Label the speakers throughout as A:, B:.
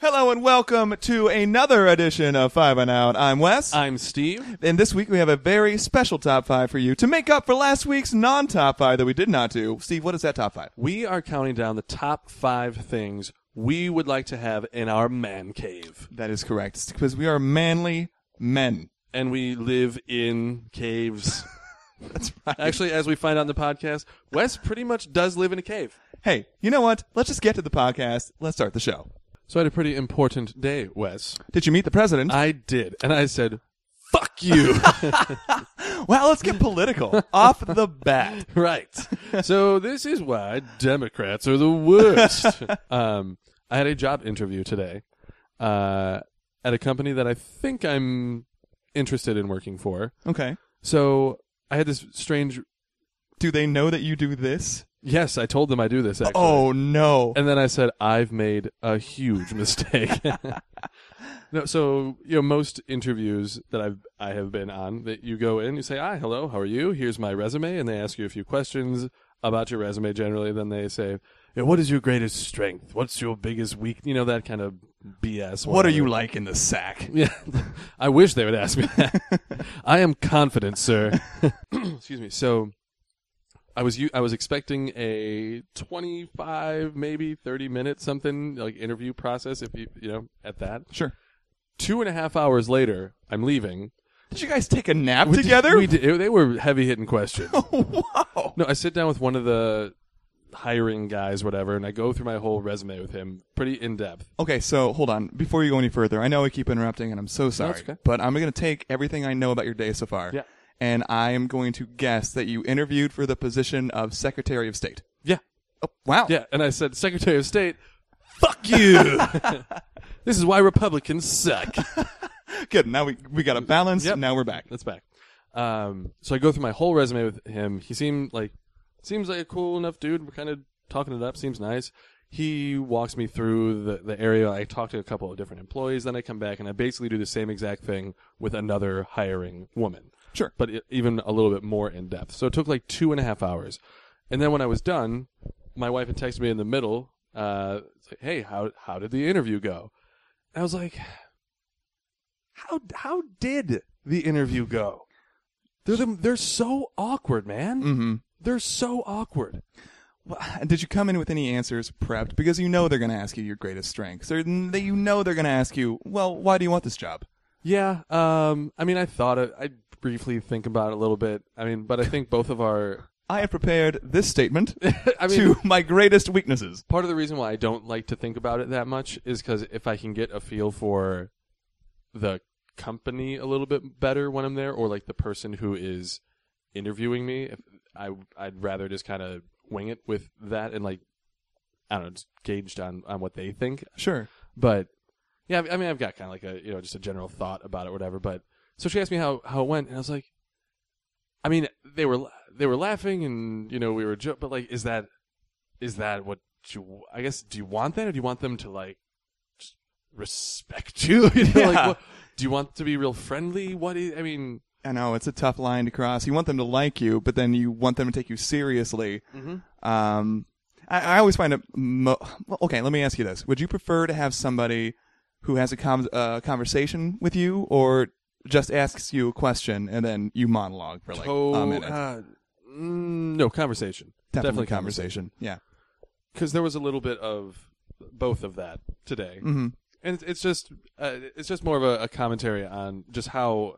A: Hello and welcome to another edition of Five and Out. I'm Wes.
B: I'm Steve.
A: And this week we have a very special top five for you to make up for last week's non-top five that we did not do. Steve, what is that top five?
B: We are counting down the top 5 things we would like to have in our man cave.
A: That is correct. It's because we are manly men.
B: And we live in caves.
A: That's right.
B: Actually, as we find out in the podcast, Wes pretty much does live in a cave.
A: Hey, you know what? Let's just get to the podcast. Let's start the show.
B: So I had a pretty important day, Wes.
A: Did you meet the president?
B: I did. And I said, fuck you.
A: Well, let's get political. Off the bat.
B: Right. So this is why Democrats are the worst. I had a job interview today at a company that I think I'm interested in working for.
A: Okay.
B: So I had this strange...
A: Do they know that you do this?
B: Yes, I told them I do this, actually.
A: Oh, no.
B: And then I said, I've made a huge mistake. No, so, most interviews that I have been on, that you go in, you say, hi, hello, how are you? Here's my resume. And they ask you a few questions about your resume generally. Then they say, what is your greatest strength? What's your biggest weak? That kind of BS.
A: What are you like in the sack?
B: Yeah, I wish they would ask me that. I am confident, sir. Excuse me. So I was expecting a 25, maybe 30-minute something like interview process. If you at that.
A: Sure.
B: 2.5 hours later, I'm leaving.
A: Did you guys take a nap together?
B: We did. They were heavy-hitting questions.
A: Oh, wow.
B: No, I sit down with one of the hiring guys, whatever, and I go through my whole resume with him, pretty in-depth.
A: Okay, so hold on. Before you go any further, I know I keep interrupting, and I'm so sorry.
B: No, it's okay.
A: But I'm going to take everything I know about your day so far,
B: Yeah.
A: and I am going to guess that you interviewed for the position of Secretary of State.
B: Yeah.
A: Oh, wow.
B: Yeah, and I said, Secretary of State, fuck you! This is why Republicans suck.
A: Good. Now we got a balance.
B: Yep.
A: Now we're back.
B: That's back. So I go through my whole resume with him. He seems like a cool enough dude. We're kind of talking it up. Seems nice. He walks me through the area. I talk to a couple of different employees. Then I come back and I basically do the same exact thing with another hiring woman.
A: Sure.
B: But even a little bit more in depth. So it took like 2.5 hours. And then when I was done, my wife had texted me in the middle. It's like, hey, how did the interview go? And I was like, how did the interview go? They're so awkward, man.
A: Mm-hmm.
B: They're so awkward.
A: Well, did you come in with any answers prepped? Because you know they're going to ask you your greatest strengths. Or you know they're going to ask you, well, why do you want this job?
B: Yeah. I mean, I briefly think about it a little bit. I mean, but I think both of our...
A: I have prepared this statement
B: I mean,
A: to my greatest weaknesses.
B: Part of the reason why I don't like to think about it that much is because if I can get a feel for the company a little bit better when I'm there, or like the person who is interviewing me, I'd rather just kind of wing it with that and like, I don't know, just gauged on what they think.
A: Sure.
B: But yeah, I mean, I've got kind of like a, just a general thought about it, whatever. But so she asked me how it went, and I was like, I mean, they were laughing and, we were joking, but like, is that what I guess, do you want that, or do you want them to like just respect you?
A: Yeah.
B: Like, do you want to be real friendly? I mean,
A: I know, it's a tough line to cross. You want them to like you, but then you want them to take you seriously.
B: mm-hmm.
A: I always find it... well, okay, let me ask you this. Would you prefer to have somebody who has a conversation with you, or just asks you a question and then you monologue for like a minute?
B: No, conversation.
A: Definitely conversation. Yeah.
B: Because there was a little bit of both of that today.
A: Mm-hmm.
B: And it's just more of a commentary on just how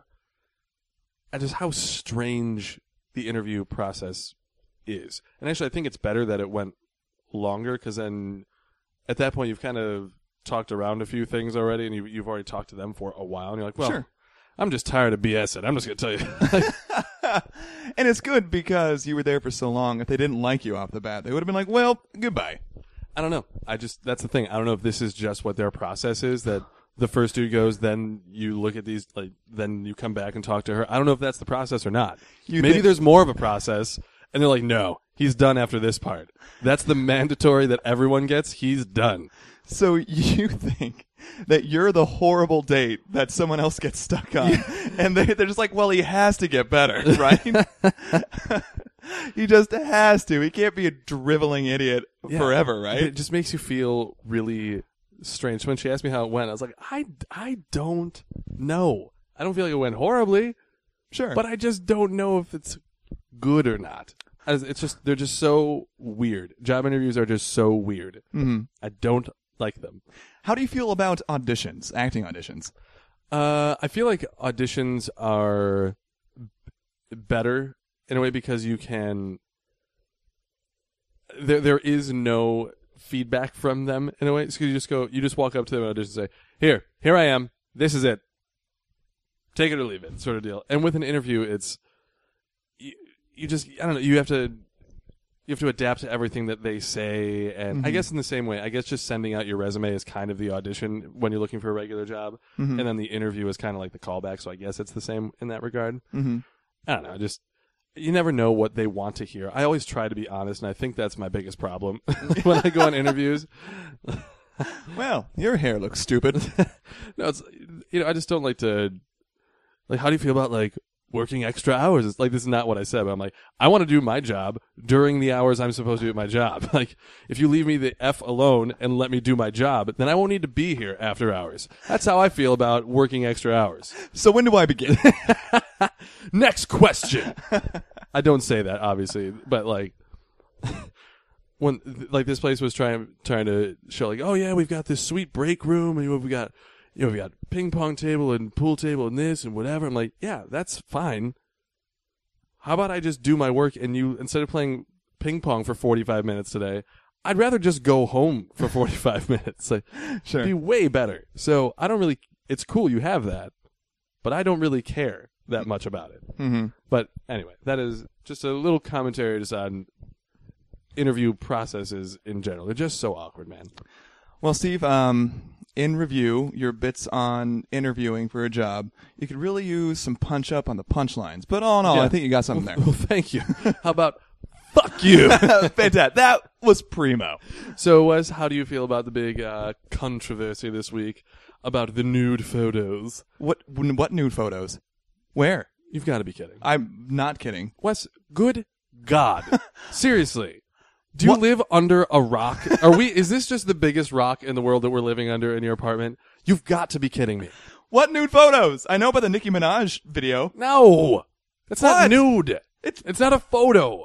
B: strange the interview process is. And actually, I think it's better that it went longer, because then at that point you've kind of talked around a few things already, and you've already talked to them for a while, and you're like, well,
A: sure.
B: I'm just tired of BSing. I'm just going to tell you.
A: And it's good because you were there for so long. If they didn't like you off the bat, they would have been like, well, goodbye.
B: I don't know. That's the thing. I don't know if this is just what their process is, that the first dude goes, then you look at these, like, then you come back and talk to her. I don't know if that's the process or not. Maybe there's more of a process, and they're like, no, he's done after this part. That's the mandatory that everyone gets. He's done.
A: So you think that you're the horrible date that someone else gets stuck on, and they're just like, well, he has to get better, right? He just has to. He can't be a driveling idiot forever, right?
B: It just makes you feel really strange. When she asked me how it went, I was like, I don't know. I don't feel like it went horribly,
A: Sure.
B: but I just don't know if it's good or not. They're just so weird. Job interviews are just so weird.
A: Mhm.
B: I don't like them.
A: How do you feel about auditions, acting auditions?
B: I feel like auditions are better in a way because you can. There is no feedback from them in a way. So you just walk up to them and audition and say, here I am. This is it. Take it or leave it, sort of deal. And with an interview, it's you just, I don't know, you have to adapt to everything that they say. And I guess in the same way, I guess just sending out your resume is kind of the audition when you're looking for a regular job. And then the interview is kind of like the callback. So I guess it's the same in that regard. I don't know. You never know what they want to hear. I always try to be honest, and I think that's my biggest problem when I go on interviews.
A: Well, your hair looks stupid.
B: No, it's, I just don't like to, how do you feel about, working extra hours? It's this is not what I said, but I'm like, I want to do my job during the hours I'm supposed to do my job. If you leave me the F alone and let me do my job, then I won't need to be here after hours. That's how I feel about working extra hours.
A: So when do I begin?
B: Next question. I don't say that, obviously, but when this place was trying to show oh yeah, we've got this sweet break room and we've got ping pong table and pool table and this and whatever. I'm like, yeah, that's fine. How about I just do my work and you, instead of playing ping pong for 45 minutes today, I'd rather just go home for 45 minutes.
A: Sure.
B: It'd be way better. So I don't really, it's cool you have that, but I don't really care that much about it. But anyway, that is just a little commentary just on interview processes in general. They're just so awkward, man.
A: Well, Steve, in review, your bits on interviewing for a job, you could really use some punch up on the punchlines. But all in all, I think you got something there.
B: Well, thank you. How about fuck you?
A: Fantastic. That was primo.
B: So, Wes, how do you feel about the big controversy this week about the nude photos?
A: What nude photos? Where?
B: You've got to be kidding.
A: I'm not kidding.
B: Wes, good God. Seriously. Do you live under a rock? Is this just the biggest rock in the world that we're living under in your apartment? You've got to be kidding me.
A: What nude photos? I know about the Nicki Minaj video.
B: No. That's not nude. It's not a photo.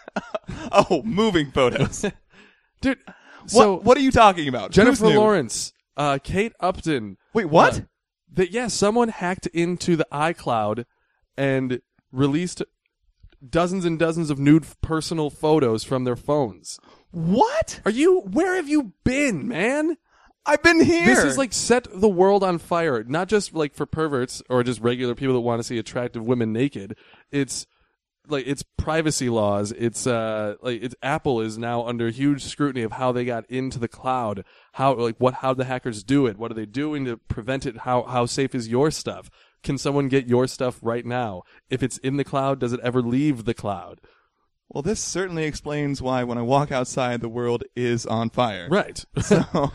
A: Oh, moving photos.
B: Dude.
A: What are you talking about?
B: Jennifer Lawrence, Kate Upton.
A: Wait, what?
B: Someone hacked into the iCloud and released dozens and dozens of nude personal photos from their phones.
A: What?
B: Where have you been, man?
A: I've been here.
B: This is set the world on fire, not just for perverts or just regular people that want to see attractive women naked. It's it's privacy laws. It's Apple is now under huge scrutiny of how they got into the cloud. How the hackers do it? What are they doing to prevent it? How safe is your stuff? Can someone get your stuff right now? If it's in the cloud, does it ever leave the cloud?
A: Well, this certainly explains why when I walk outside, the world is on fire.
B: Right.
A: So,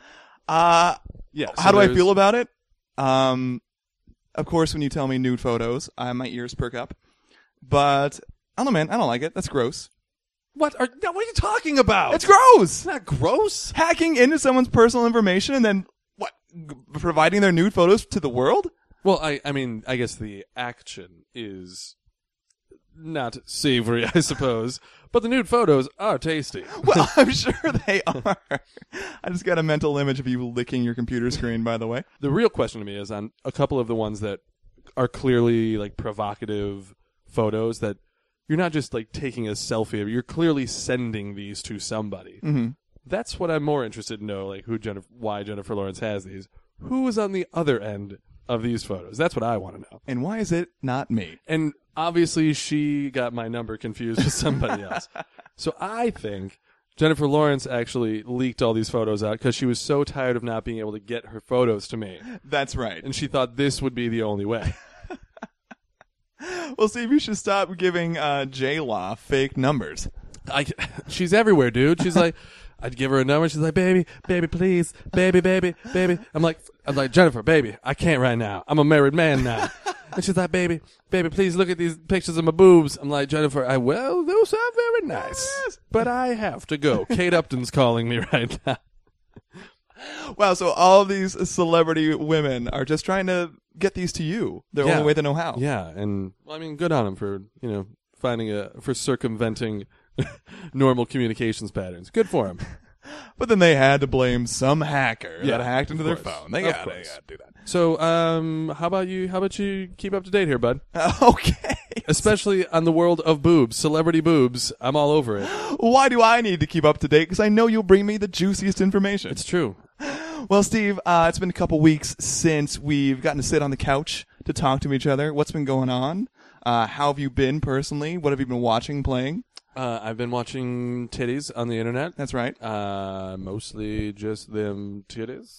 B: yeah.
A: How do I feel about it? Of course, when you tell me nude photos, my ears perk up. But I don't know, man. I don't like it. That's gross.
B: What are you talking about?
A: It's gross.
B: It's not gross.
A: Hacking into someone's personal information and then providing their nude photos to the world?
B: Well, I mean, I guess the action is not savory, I suppose, but the nude photos are tasty.
A: Well, I'm sure they are. I just got a mental image of you licking your computer screen, by the way.
B: The real question to me is on a couple of the ones that are clearly provocative photos that you're not just taking a selfie, you're clearly sending these to somebody.
A: Mm-hmm.
B: That's what I'm more interested to know, why Jennifer Lawrence has these. Who is on the other end of these photos? That's what I want to know.
A: And why is it not me?
B: And obviously she got my number confused with somebody else. So I think Jennifer Lawrence actually leaked all these photos out because she was so tired of not being able to get her photos to me.
A: That's right.
B: And she thought this would be the only way.
A: Well, Steve, you should stop giving J-Law fake numbers.
B: She's everywhere, dude. She's like, I'd give her a number. She's like, baby, please, baby. I'm like, Jennifer, baby, I can't right now. I'm a married man now. And she's like, baby, please look at these pictures of my boobs. I'm like, Jennifer, those are very nice, but I have to go. Kate Upton's calling me right now.
A: Wow, so all these celebrity women are just trying to get these to you. The
B: Yeah.
A: only way they know how.
B: Yeah, and well, I mean, good on him for for circumventing normal communications patterns. Good for him.
A: But then they had to blame some hacker
B: Yeah,
A: that hacked into
B: of
A: their
B: course.
A: phone. They
B: Of
A: gotta
B: course.
A: do that.
B: So, how about you keep up to date here, bud?
A: Okay.
B: Especially on the world of boobs, celebrity boobs. I'm all over it.
A: Why do I need to keep up to date? Because I know you'll bring me the juiciest information.
B: It's true.
A: Well, Steve, it's been a couple weeks since we've gotten to sit on the couch to talk to each other. What's been going on? How have you been personally? What have you been watching, playing?
B: I've been watching titties on the internet.
A: That's right.
B: Mostly just them titties.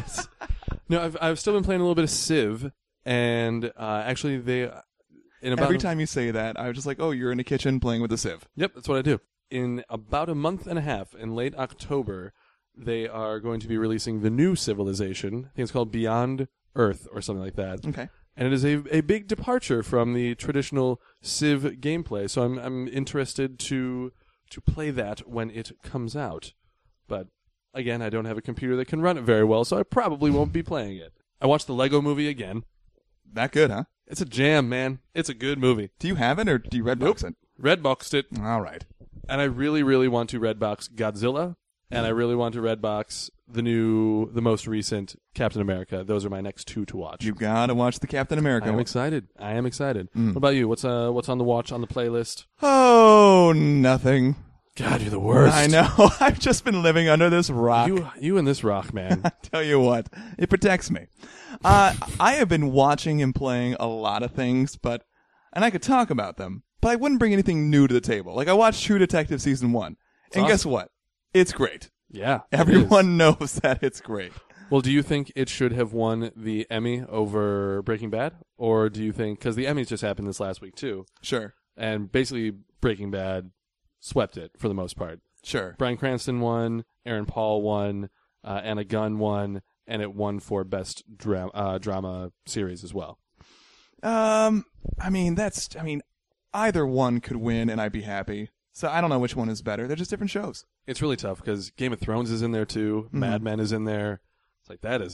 B: No, I've still been playing a little bit of Civ, and actually
A: Every time you say that, I was just like, oh, you're in the kitchen playing with the Civ.
B: Yep, that's what I do. In about a month and a half, in late October, they are going to be releasing the new Civilization. I think it's called Beyond Earth or something like that.
A: Okay.
B: And it is a big departure from the traditional Civ gameplay. So I'm interested to play that when it comes out. But again, I don't have a computer that can run it very well, so I probably won't be playing it. I watched the Lego Movie again.
A: That good, huh?
B: It's a jam, man. It's a good movie.
A: Do you have it or do you Redbox it?
B: Redboxed it.
A: All right.
B: And I really, really want to Redbox Godzilla, and I really want to Redbox the most recent Captain America. Those are my next two to watch.
A: You gotta watch the Captain America.
B: I am excited. What about you? What's on the watch on the playlist?
A: Oh, nothing.
B: God, you're the worst.
A: I know. I've just been living under this rock.
B: You and this rock, man.
A: Tell you what, it protects me. I have been watching and playing a lot of things, and I could talk about them, but I wouldn't bring anything new to the table. Like I watched True Detective Season 1, and guess what? It's great.
B: Yeah.
A: Everyone knows that it's great.
B: Well, do you think it should have won the Emmy over Breaking Bad? Or do you think, because the Emmys just happened this last week too,
A: Sure.
B: and basically Breaking Bad swept it for the most part.
A: Sure.
B: Bryan Cranston won, Aaron Paul won, Anna Gunn won, and it won for Best Drama Series as well.
A: Either one could win and I'd be happy. So I don't know which one is better. They're just different shows.
B: It's really tough because Game of Thrones is in there too. Mad Men is in there. It's like that's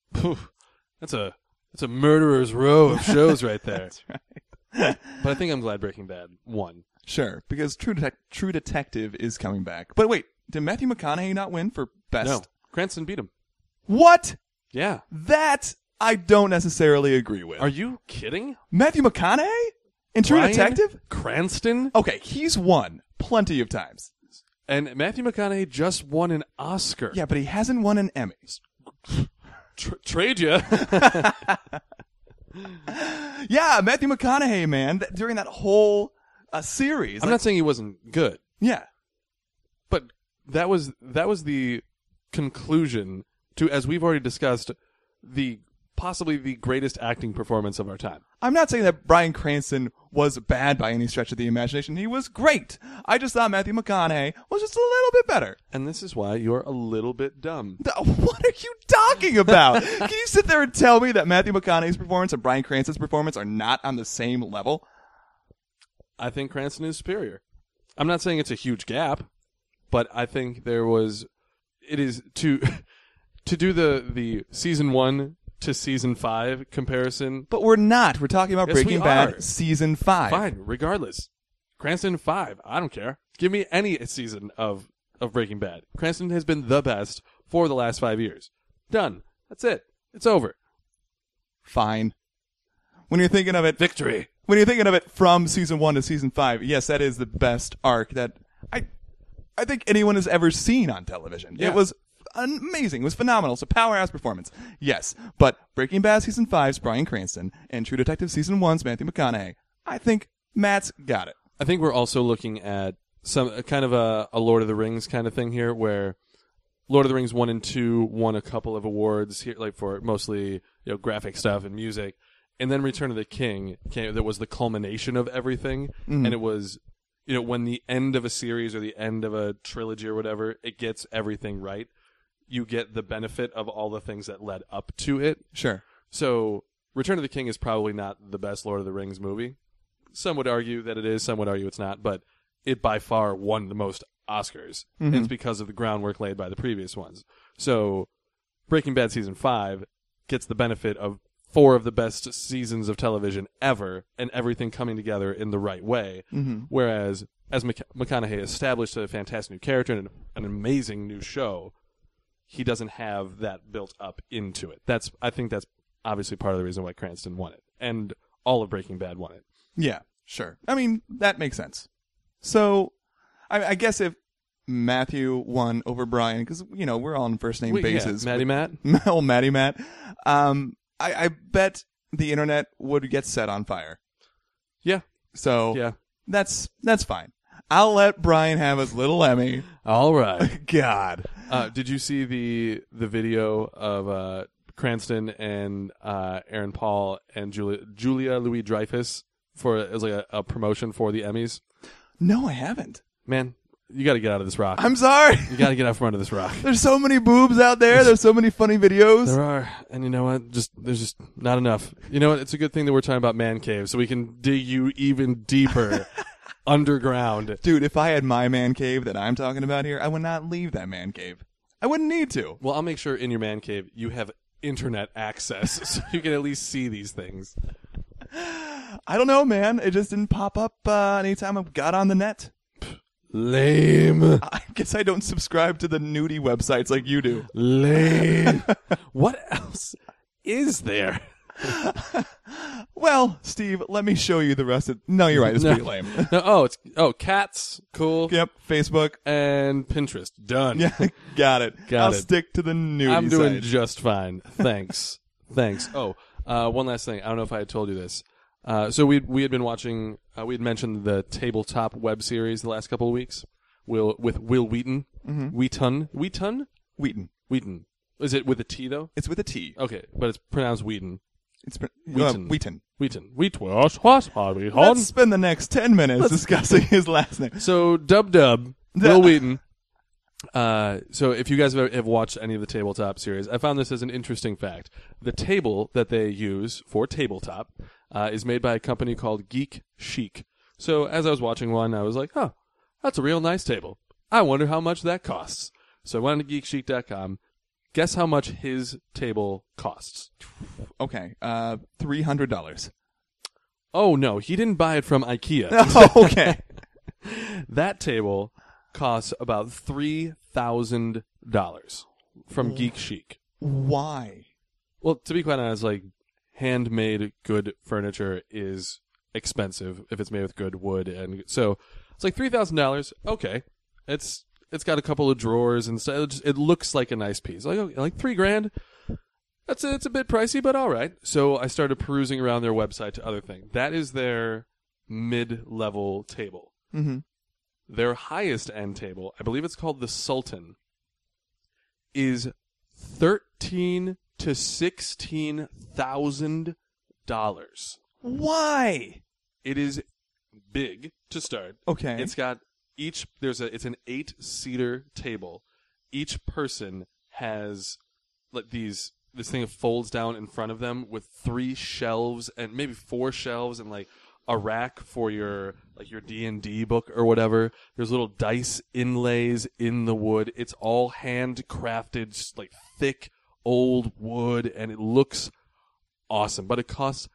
B: a murderer's row of shows right there.
A: That's right.
B: But I think I'm glad Breaking Bad won.
A: Sure, because True Detective is coming back. But wait, did Matthew McConaughey not win for best?
B: No, Cranston beat him.
A: What?
B: Yeah.
A: That I don't necessarily agree with.
B: Are you kidding?
A: Matthew McConaughey in True
B: Bryan
A: Detective?
B: Cranston?
A: Okay, he's won plenty of times.
B: And Matthew McConaughey just won an Oscar.
A: Yeah, but he hasn't won an Emmy.
B: Trade ya.
A: Yeah, Matthew McConaughey, man, during that whole series.
B: I'm not saying he wasn't good,
A: Yeah.
B: but that was the conclusion to, as we've already discussed, possibly the greatest acting performance of our time.
A: I'm not saying that Bryan Cranston was bad by any stretch of the imagination. He was great. I just thought Matthew McConaughey was just a little bit better.
B: And this is why you're a little bit dumb.
A: What are you talking about? Can you sit there and tell me that Matthew McConaughey's performance and Bryan Cranston's performance are not on the same level?
B: I think Cranston is superior. I'm not saying it's a huge gap, but I think it is to do the season 1 to season 5 comparison.
A: But we're not. We're talking about
B: Yes,
A: Breaking
B: we
A: Bad
B: are.
A: season 5.
B: Fine, regardless. Cranston 5, I don't care. Give me any season of Breaking Bad. Cranston has been the best for the last 5 years. Done. That's it. It's over.
A: Fine. When you're thinking of it,
B: Victory.
A: when you're thinking of it from season 1 to season 5, yes, that is the best arc that I think anyone has ever seen on television.
B: Yeah.
A: It was amazing. It was phenomenal. It's a powerhouse performance. Yes. But Breaking Bad season 5's Bryan Cranston and True Detective season 1's Matthew McConaughey. I think Matt's got it.
B: I think we're also looking at some kind of a Lord of the Rings kind of thing here, where Lord of the Rings 1 and 2 won a couple of awards here, like for mostly graphic stuff and music, and then Return of the King that was the culmination of everything, and it was when the end of a series or the end of a trilogy or whatever, it gets everything right. You get the benefit of all the things that led up to it.
A: Sure.
B: So Return of the King is probably not the best Lord of the Rings movie. Some would argue that it is, some would argue it's not, but it by far won the most Oscars. And it's because of the groundwork laid by the previous ones. So Breaking Bad season 5 gets the benefit of 4 of the best seasons of television ever, and everything coming together in the right way.
A: Mm-hmm.
B: Whereas, as McConaughey established a fantastic new character and an amazing new show, he doesn't have that built up into it. I think that's obviously part of the reason why Cranston won it, and all of Breaking Bad won it.
A: Yeah, sure. I mean, that makes sense. So, I guess if Matthew won over Brian, because, we're all on first name basis.
B: Yeah, Matt.
A: Oh, Matty Matt. I bet the internet would get set on fire.
B: Yeah.
A: So,
B: yeah.
A: That's fine. I'll let Brian have his little Emmy.
B: All right.
A: God.
B: Did you see the video of Cranston and Aaron Paul and Julia Louis-Dreyfus it was like a promotion for the Emmys?
A: No, I haven't.
B: Man, you got to get out of this rock.
A: I'm sorry.
B: You got to get out from under this rock.
A: There's so many boobs out there. There's so many funny videos.
B: There are. And you know what? There's just not enough. You know what? It's a good thing that we're talking about man caves so we can dig you even deeper underground.
A: Dude, if I had my man cave that I'm talking about here, I would not leave that man cave. I wouldn't need to.
B: Well, I'll make sure in your man cave you have internet access so you can at least see these things.
A: I don't know, man. It just didn't pop up anytime I got on the net.
B: Lame.
A: I guess I don't subscribe to the nudie websites like you do.
B: Lame. What else is there?
A: Well, Steve, let me show you the rest of... No, you're right. It's pretty lame.
B: No, cats. Cool.
A: Yep, Facebook.
B: And Pinterest. Done.
A: Yeah, got it. I'll
B: it.
A: stick to the nudie
B: I'm doing
A: site.
B: just fine. Thanks. Thanks. Oh, one last thing. I don't know if I had told you this. So we had been watching. We had mentioned the tabletop web series the last couple of weeks. With Will Wheaton.
A: Mm-hmm.
B: Wheaton. Is it with a T though?
A: It's with a T.
B: Okay, but it's pronounced Wheaton.
A: It's
B: Wheaton.
A: Wheaton.
B: Wheaton.
A: Let's spend the next 10 minutes discussing his last name.
B: So Dub Will Wheaton. So if you guys have watched any of the tabletop series, I found this as an interesting fact. The table that they use for tabletop is made by a company called Geek Chic. So as I was watching one, I was like, oh, that's a real nice table. I wonder how much that costs. So I went to geekchic.com. Guess how much his table costs?
A: Okay, $300.
B: Oh, no, he didn't buy it from IKEA.
A: Oh, okay.
B: That table costs about $3,000 from Geek Chic.
A: Why?
B: Well, to be quite honest, like, handmade good furniture is expensive if it's made with good wood, and so it's like $3,000. Okay, it's got a couple of drawers and stuff. It looks like a nice piece. Like $3,000. It's a bit pricey, but all right. So I started perusing around their website to other things. That is their mid-level table.
A: Mm-hmm.
B: Their highest end table, I believe it's called the Sultan, is $13,000 to $16,000.
A: Why?
B: It is big to start.
A: Okay.
B: It's got it's an 8-seater table. Each person has like this thing that folds down in front of them with 3 shelves and maybe 4 shelves and like a rack for your D&D book or whatever. There's little dice inlays in the wood. It's all handcrafted, just like thick old wood, and it looks awesome. But it costs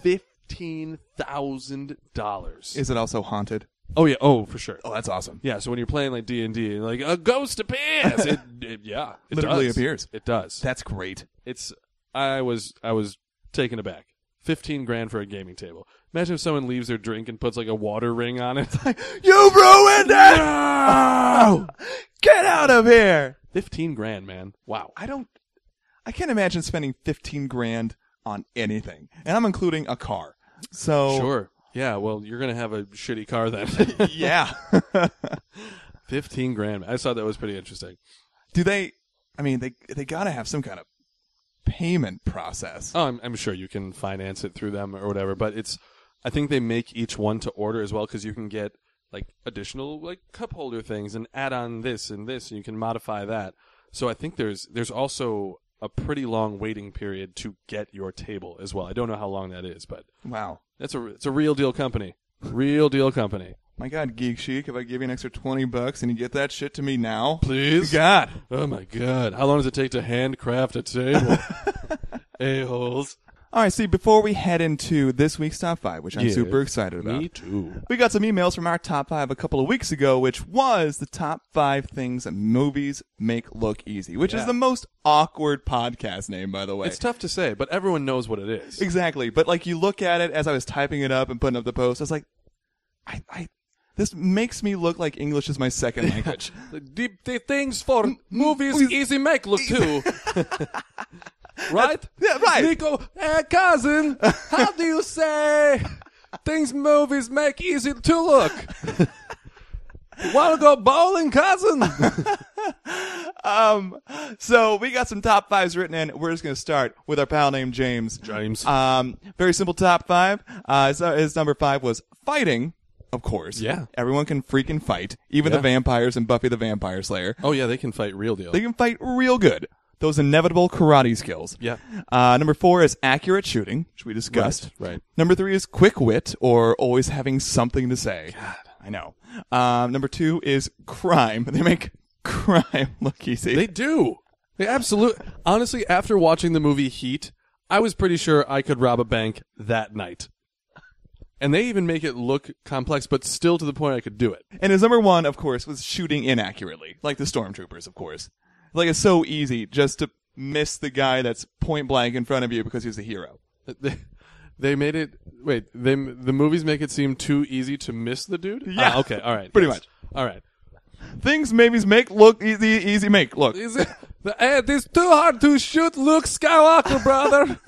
B: $15,000.
A: Is it also haunted?
B: Oh yeah, for sure.
A: Oh, that's awesome.
B: Yeah, so when you're playing like D&D, like a ghost appears. It
A: literally
B: does.
A: appears.
B: It does.
A: That's great.
B: I was taken aback. $15,000 for a gaming table. Imagine if someone leaves their drink and puts like a water ring on it.
A: You ruined it! No! Get out of here!
B: $15,000, man. Wow.
A: I can't imagine spending $15,000 on anything, and I'm including a car. So
B: sure. Yeah, well, you're going to have a shitty car then.
A: Yeah.
B: $15,000. I thought that was pretty interesting.
A: Do they, they got to have some kind of payment process.
B: Oh, I'm sure you can finance it through them or whatever, but I think they make each one to order as well because you can get like additional like cup holder things and add on this and this, and you can modify that. So I think there's also a pretty long waiting period to get your table as well. I don't know how long that is, but
A: wow.
B: It's a real deal company. Real deal company.
A: My God, Geek Chic, if I give you an extra $20 and you get that shit to me now,
B: Please?
A: God.
B: Oh, my God. How long does it take to handcraft a table? A-holes.
A: All right, see, before we head into this week's top 5, which I'm
B: Yeah,
A: super excited about,
B: Me too.
A: we got some emails from our top 5 a couple of weeks ago, which was the top 5 things that movies make look easy, which is
B: Yeah.
A: the most awkward podcast name, by the way.
B: It's tough to say, but everyone knows what it is.
A: Exactly, but like you look at it as I was typing it up and putting up the post, I was like, this makes me look like English is my second language.
B: The things for movies easy make look too. Right?
A: Yeah, right.
B: Nico, cousin, how do you say things movies make easy to look? Wanna go bowling, cousin?
A: So we got some top 5s written in. We're just going to start with our pal named James.
B: James.
A: Very simple top 5. His number 5 was fighting, of course.
B: Yeah.
A: Everyone can freaking fight. Even
B: Yeah.
A: the vampires and Buffy the Vampire Slayer.
B: Oh, yeah, they can fight real deal.
A: They can fight real good. Those inevitable karate skills.
B: Yeah.
A: Number 4 is accurate shooting, which we discussed.
B: Right.
A: Number 3 is quick wit, or always having something to say.
B: God.
A: I know. Number 2 is crime. They make crime look easy.
B: They do. They absolutely. Honestly, after watching the movie Heat, I was pretty sure I could rob a bank that night. And they even make it look complex, but still to the point I could do it.
A: And his number 1, of course, was shooting inaccurately, like the stormtroopers, of course. Like, it's so easy just to miss the guy that's point blank in front of you because he's a hero.
B: They made it. Wait, the movies make it seem too easy to miss the dude?
A: Yeah.
B: Okay, all right.
A: Pretty
B: yes.
A: much.
B: All right.
A: Things movies make look easy make look.
B: Is it? It's too hard to shoot Luke Skywalker, brother.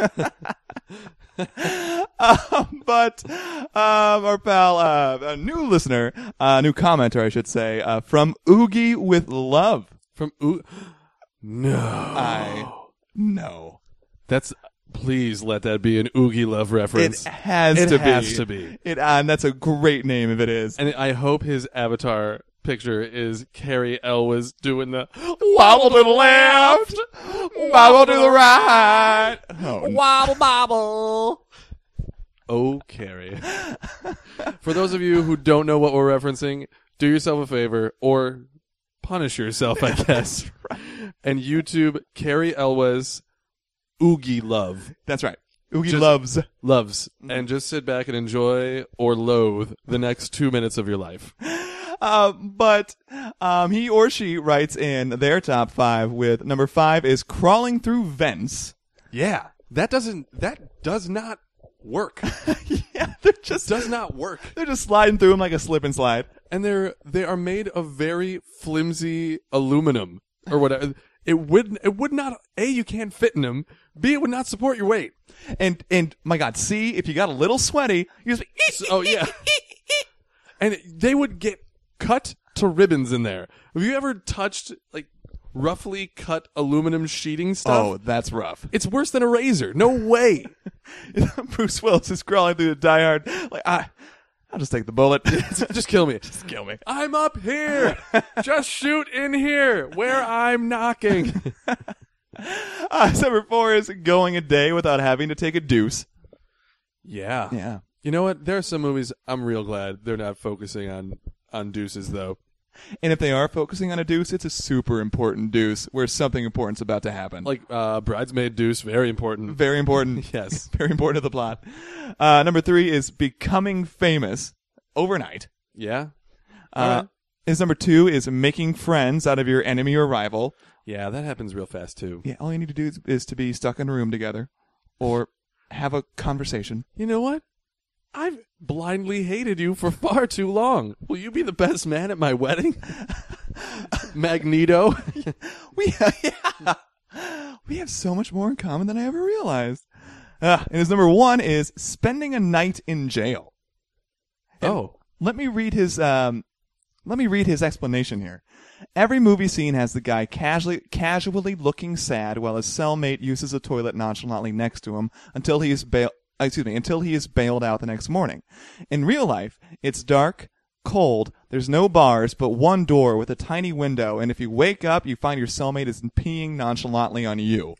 A: But our pal, a new listener, new commenter, I should say, from Oogie with Love.
B: From No.
A: No.
B: That's. Please let that be an Oogie Love reference.
A: It has to be. And that's a great name if it is.
B: And I hope his avatar picture is Carrie Elwes doing the
A: Wobble to the left, wobble to the right. Oh,
B: wobble bobble. Oh, Carrie. For those of you who don't know what we're referencing, do yourself a favor or punish yourself, I guess, and YouTube Carrie Elwes Oogie Love.
A: That's right. Oogie
B: Just-
A: loves.
B: And just sit back and enjoy or loathe the next 2 minutes of your life.
A: But he or she writes in their top 5 with number 5 is crawling through vents.
B: Yeah. That does not work.
A: Yeah, they're just
B: Does not work.
A: they're just sliding through them like a slip and slide.
B: And they are made of very flimsy aluminum or whatever. It would not, A, you can't fit in them. B, it would not support your weight.
A: And my God, C, if you got a little sweaty, you just
B: Oh, yeah. And they would get cut to ribbons in there. Have you ever touched, like, roughly cut aluminum sheeting stuff?
A: Oh, that's rough.
B: It's worse than a razor. No way.
A: Bruce Willis is crawling through the Die Hard. Like, I'll just take the bullet.
B: Just kill me.
A: Just kill me.
B: I'm up here. Just shoot in here where I'm knocking.
A: Number 4 is going a day without having to take a deuce.
B: Yeah.
A: Yeah.
B: You know what? There are some movies I'm real glad they're not focusing on deuces, though.
A: And if they are focusing on a deuce, it's a super important deuce where something important's about to happen.
B: Like Bridesmaid Deuce, very important.
A: Very important.
B: Yes.
A: Very important to the plot. Number 3 is becoming famous overnight.
B: Yeah? All right.
A: His number 2 is making friends out of your enemy or rival.
B: Yeah, that happens real fast, too.
A: Yeah, all you need to do is to be stuck in a room together or have a conversation.
B: You know what? I've blindly hated you for far too long. Will you be the best man at my wedding? Magneto.
A: We have so much more in common than I ever realized. And his number 1 is spending a night in jail. And
B: Oh.
A: let me read his explanation here. Every movie scene has the guy casually looking sad while his cellmate uses a toilet nonchalantly next to him until he is bailed out the next morning. In real life, it's dark, cold, there's no bars but one door with a tiny window, and if you wake up, you find your cellmate is peeing nonchalantly on you.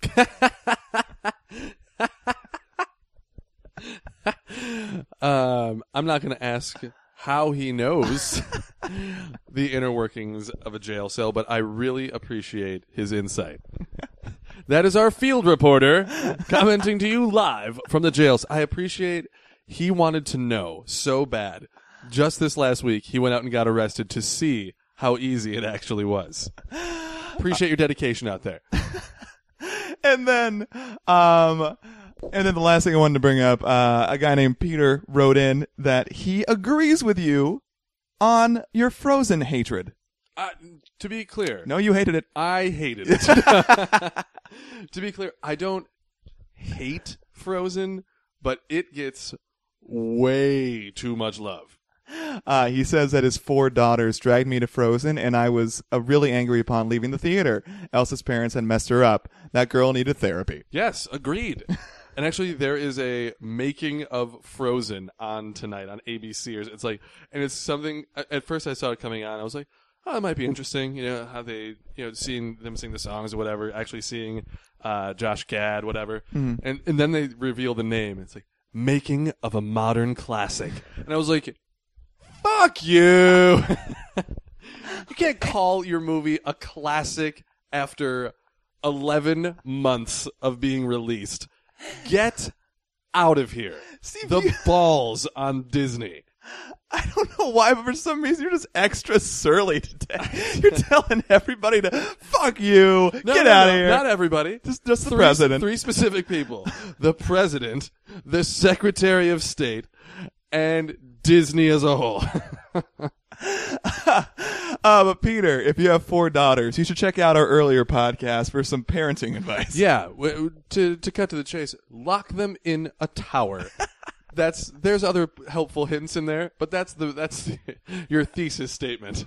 B: I'm not going to ask how he knows the inner workings of a jail cell, but I really appreciate his insight. That is our field reporter commenting to you live from the jails. I appreciate he wanted to know so bad. Just this last week, he went out and got arrested to see how easy it actually was. Appreciate your dedication out there.
A: And then the last thing I wanted to bring up, a guy named Peter wrote in that he agrees with you on your Frozen hatred.
B: To be clear.
A: No, you hated it.
B: I hated it. To be clear, I don't hate Frozen, but it gets way too much love.
A: He says that his 4 daughters dragged me to Frozen, and I was really angry upon leaving the theater. Elsa's parents had messed her up. That girl needed therapy.
B: Yes, agreed. And actually, there is a making of Frozen on tonight on ABC. It's like, and it's something. At first, I saw it coming on. I was like, "Oh, that might be interesting." You know how they, seeing them sing the songs or whatever. Actually, seeing Josh Gad, whatever, and then they reveal the name. It's like making of a modern classic, and I was like, "Fuck you!" You can't call your movie a classic after 11 months of being released. Get out of here.
A: Steve,
B: the balls on Disney.
A: I don't know why, but for some reason you're just extra surly today. You're telling everybody to fuck you. Get out of here.
B: Not everybody.
A: Just the president.
B: 3 specific people. The president, the Secretary of State, and Disney as a whole.
A: But Peter, if you have 4 daughters, you should check out our earlier podcast for some parenting advice.
B: Yeah, to cut to the chase, lock them in a tower. There's other helpful hints in there, but that's your thesis statement.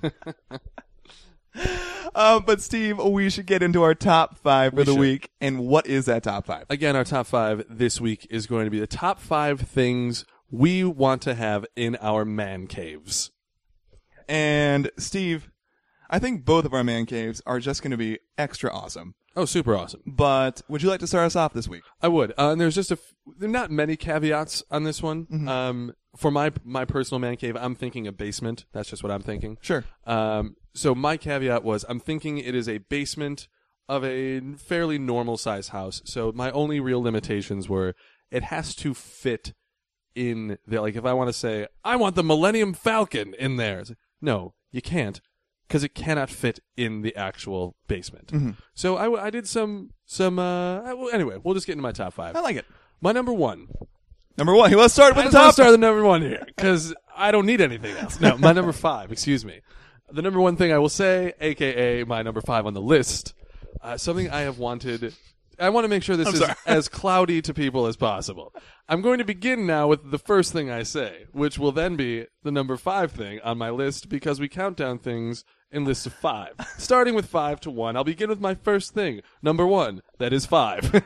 A: But Steve, we should get into our top 5 for the week. And what is that top 5?
B: Again, our top 5 this week is going to be the top 5 things we want to have in our man caves.
A: And Steve, I think both of our man caves are just going to be extra awesome.
B: Oh, super awesome.
A: But would you like to start us off this week?
B: I would. And there's just there are not many caveats on this one.
A: Mm-hmm.
B: For my personal man cave, I'm thinking a basement. That's just what I'm thinking.
A: Sure.
B: So my caveat was I'm thinking it is a basement of a fairly normal size house. So my only real limitations were it has to fit in there. Like if I want to say, I want the Millennium Falcon in there. It's like, no, you can't. Because it cannot fit in the actual basement.
A: Mm-hmm.
B: So I did some anyway, we'll just get into my top 5.
A: I like it.
B: My number 1.
A: Let's start with the top.
B: Let's start the number 1 here, because I don't need anything else. No, my number 5, excuse me. The number 1 thing I will say, a.k.a. my number 5 on the list, something I have wanted. I want to make sure this is as cloudy to people as possible. I'm going to begin now with the first thing I say, which will then be the number 5 thing on my list, because we count down things in lists of 5. Starting with 5 to 1, I'll begin with my first thing. Number 1, that is 5.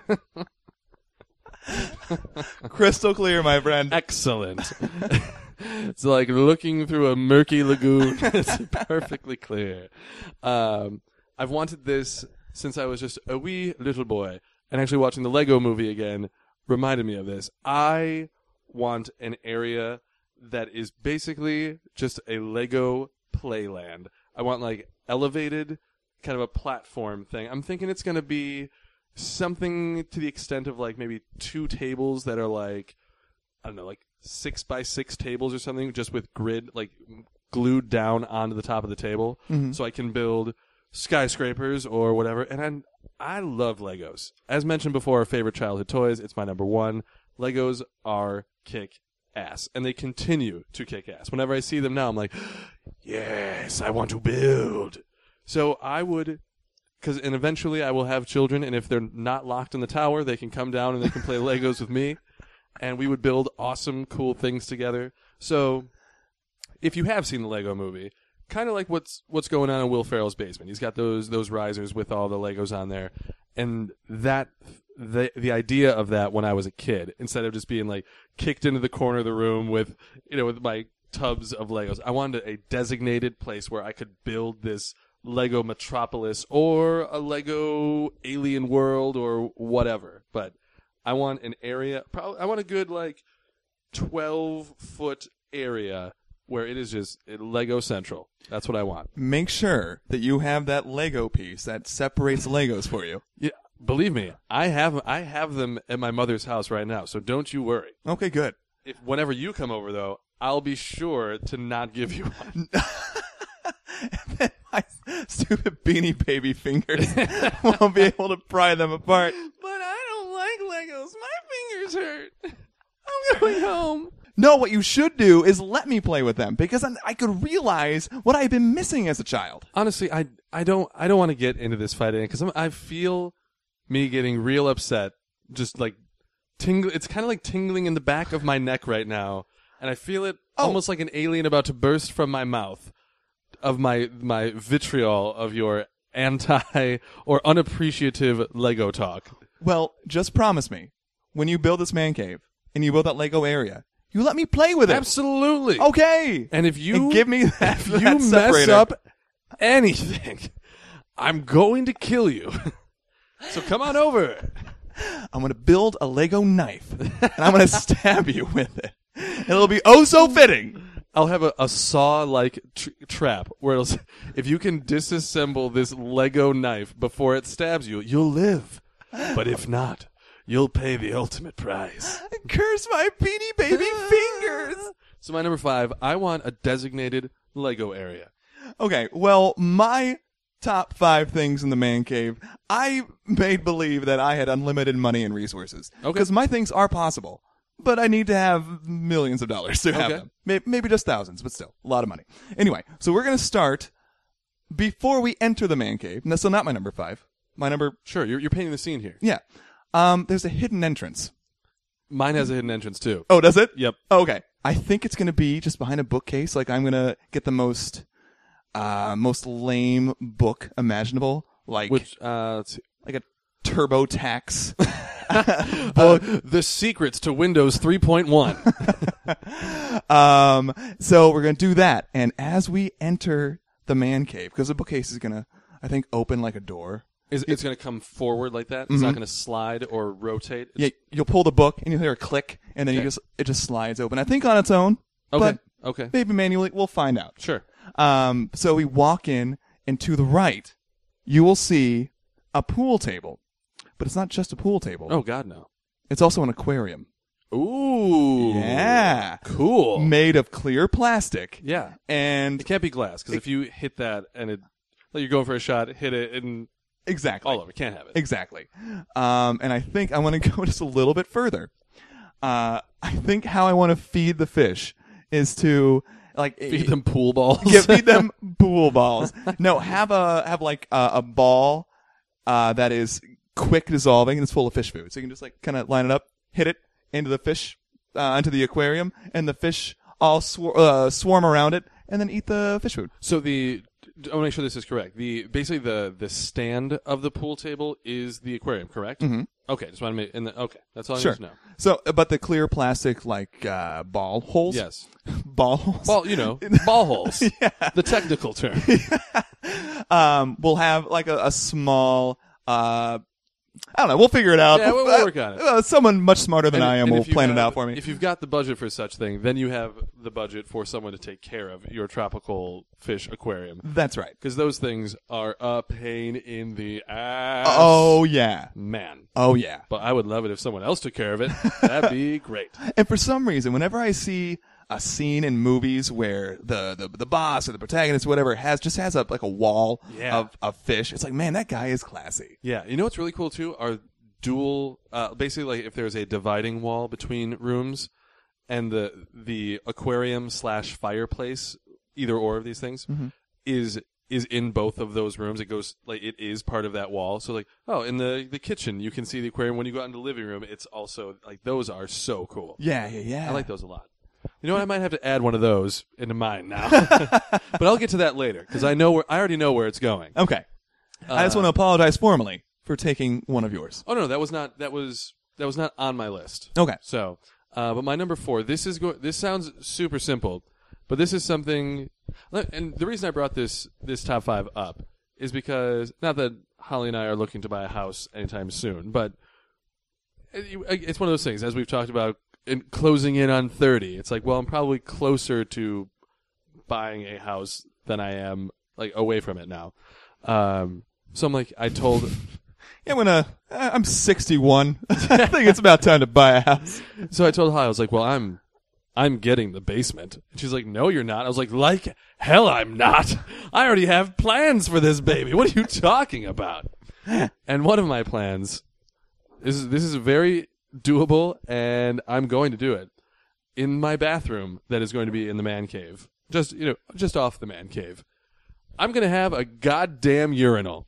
A: Crystal clear, my friend.
B: Excellent. It's like looking through a murky lagoon. It's perfectly clear. I've wanted this since I was just a wee little boy, and actually watching the Lego movie again reminded me of this. I want an area that is basically just a Lego playland. I want like elevated, kind of a platform thing. I'm thinking it's going to be something to the extent of like maybe 2 tables that are like, I don't know, like 6x6 tables or something, just with grid like glued down onto the top of the table.
A: Mm-hmm.
B: So I can build skyscrapers or whatever. And I love Legos. As mentioned before, our favorite childhood toys. It's my number 1. Legos are kick ass, and they continue to kick ass. Whenever I see them now, I'm like, yes, I want to build. So I would, and eventually I will have children, and if they're not locked in the tower, they can come down and they can play Legos with me, and we would build awesome, cool things together. So if you have seen the Lego movie, kind of like what's going on in Will Ferrell's basement. He's got those risers with all the Legos on there, and the idea of that when I was a kid, instead of just being like kicked into the corner of the room with my tubs of Legos, I wanted a designated place where I could build this Lego Metropolis or a Lego Alien World or whatever. But I want an area. I want a good like 12-foot area where it is just Lego Central. That's what I want.
A: Make sure that you have that Lego piece that separates Legos for you.
B: Yeah, believe me, I have them at my mother's house right now, so don't you worry.
A: Okay, good.
B: If whenever you come over, though, I'll be sure to not give you one.
A: And then my stupid Beanie Baby fingers won't be able to pry them apart.
B: But I don't like Legos. My fingers hurt. I'm going home.
A: No, what you should do is let me play with them because I could realize what I've been missing as a child.
B: Honestly, I don't want to get into this fight because I feel me getting real upset. Just like tingle. It's kind of like tingling in the back of my neck right now, and I feel it almost like an alien about to burst from my mouth. Of my vitriol of your anti or unappreciative Lego talk.
A: Well, just promise me, when you build this man cave and you build that Lego area, you let me play with it.
B: Absolutely.
A: Okay.
B: And if you
A: give me that,
B: if you mess up anything, I'm going to kill you. So come on over.
A: I'm going to build a Lego knife, and I'm going to stab you with it. And it'll be oh so fitting.
B: I'll have a saw-like trap where it'll, if you can disassemble this Lego knife before it stabs you, you'll live. But if not, you'll pay the ultimate price.
A: Curse my Beanie Baby fingers.
B: So my number 5, I want a designated Lego area.
A: Okay, well, my top 5 things in the man cave, I made believe that I had unlimited money and resources.
B: Okay.
A: Because my things are possible. But I need to have millions of dollars to have them. Maybe just thousands, but still, a lot of money. Anyway, so we're going to start before we enter the man cave. And that's still not my number 5. My number...
B: Sure, you're painting the scene here.
A: Yeah. There's a hidden entrance.
B: Mine has a hidden entrance, too.
A: Oh, does it?
B: Yep.
A: Okay. I think it's going to be just behind a bookcase. Like, I'm going to get the most lame book imaginable. Like,
B: Which, let's see.
A: Like a TurboTax...
B: The secrets to Windows 3.1.
A: So we're going to do that. And as we enter the man cave, because the bookcase is going to, I think, open like a door.
B: It's going to come forward like that? It's not going to slide or rotate?
A: Yeah, you'll pull the book and you'll hear a click, and then it just slides open. I think on its own.
B: Okay.
A: But
B: Okay.
A: maybe manually. We'll find out.
B: Sure.
A: So we walk in, and to the right, you will see a pool table. But it's not just a pool table.
B: Oh, God, no.
A: It's also an aquarium.
B: Ooh.
A: Yeah.
B: Cool.
A: Made of clear plastic.
B: Yeah.
A: And
B: It can't be glass, because if you hit that and like you're going for a shot, hit it, and
A: exactly.
B: all over. Can't have it.
A: Exactly. And I think I want to go just a little bit further. I think how I want to feed the fish is to like
B: Feed them pool balls.
A: Yeah, feed them pool balls. No, have a ball that is quick dissolving and it's full of fish food. So you can just like kind of line it up, hit it into the fish, into the aquarium, and the fish all swarm around it, and then eat the fish food.
B: So I want to make sure this is correct. Basically the stand of the pool table is the aquarium, correct?
A: Mm-hmm.
B: Okay, just want to make okay. That's all I
A: Sure.
B: need to know.
A: So, but the clear plastic like ball holes.
B: Yes.
A: Ball holes.
B: Ball holes. Yeah. The technical term.
A: We'll have like a small. I don't know. We'll figure it out.
B: Yeah, we'll work on it.
A: Someone much smarter than I am will
B: if you
A: plan it
B: have-
A: out for me.
B: If you've got the budget for such thing, then you have the budget for someone to take care of your tropical fish aquarium.
A: That's right.
B: Because those things are a pain in the ass.
A: Oh yeah.
B: Man.
A: Oh yeah.
B: But I would love it if someone else took care of it. That'd be great.
A: And for some reason, whenever I see a scene in movies where the boss or the protagonist or whatever has like a wall
B: Yeah.
A: of fish, it's like, man, that guy is classy.
B: Yeah. You know what's really cool, too? Are dual, basically like if there's a dividing wall between rooms and the aquarium / fireplace, either or of these things, is in both of those rooms. It goes like it is part of that wall. So like, oh, in the kitchen you can see the aquarium. When you go out into the living room, it's also like those are so cool.
A: Yeah.
B: I like those a lot. You know what? I might have to add one of those into mine now, but I'll get to that later because I already know where it's going.
A: Okay. I just want to apologize formally for taking one of yours.
B: Oh no, that was not on my list.
A: Okay.
B: So, but my number 4. This sounds super simple, but this is something. And the reason I brought this top 5 up is because not that Holly and I are looking to buy a house anytime soon, but it's one of those things as we've talked about. Closing in on 30, it's like, well, I'm probably closer to buying a house than I am like away from it now. So I'm like, I told.
A: Yeah, I'm 61. I think it's about time to buy a house.
B: So I told Holly, I was like, well, I'm getting the basement. And she's like, no, you're not. I was like hell I'm not. I already have plans for this baby. What are you talking about? And one of my plans is, this is very doable, and I'm going to do it. In my bathroom that is going to be in the man cave. Just off the man cave. I'm going to have a goddamn urinal.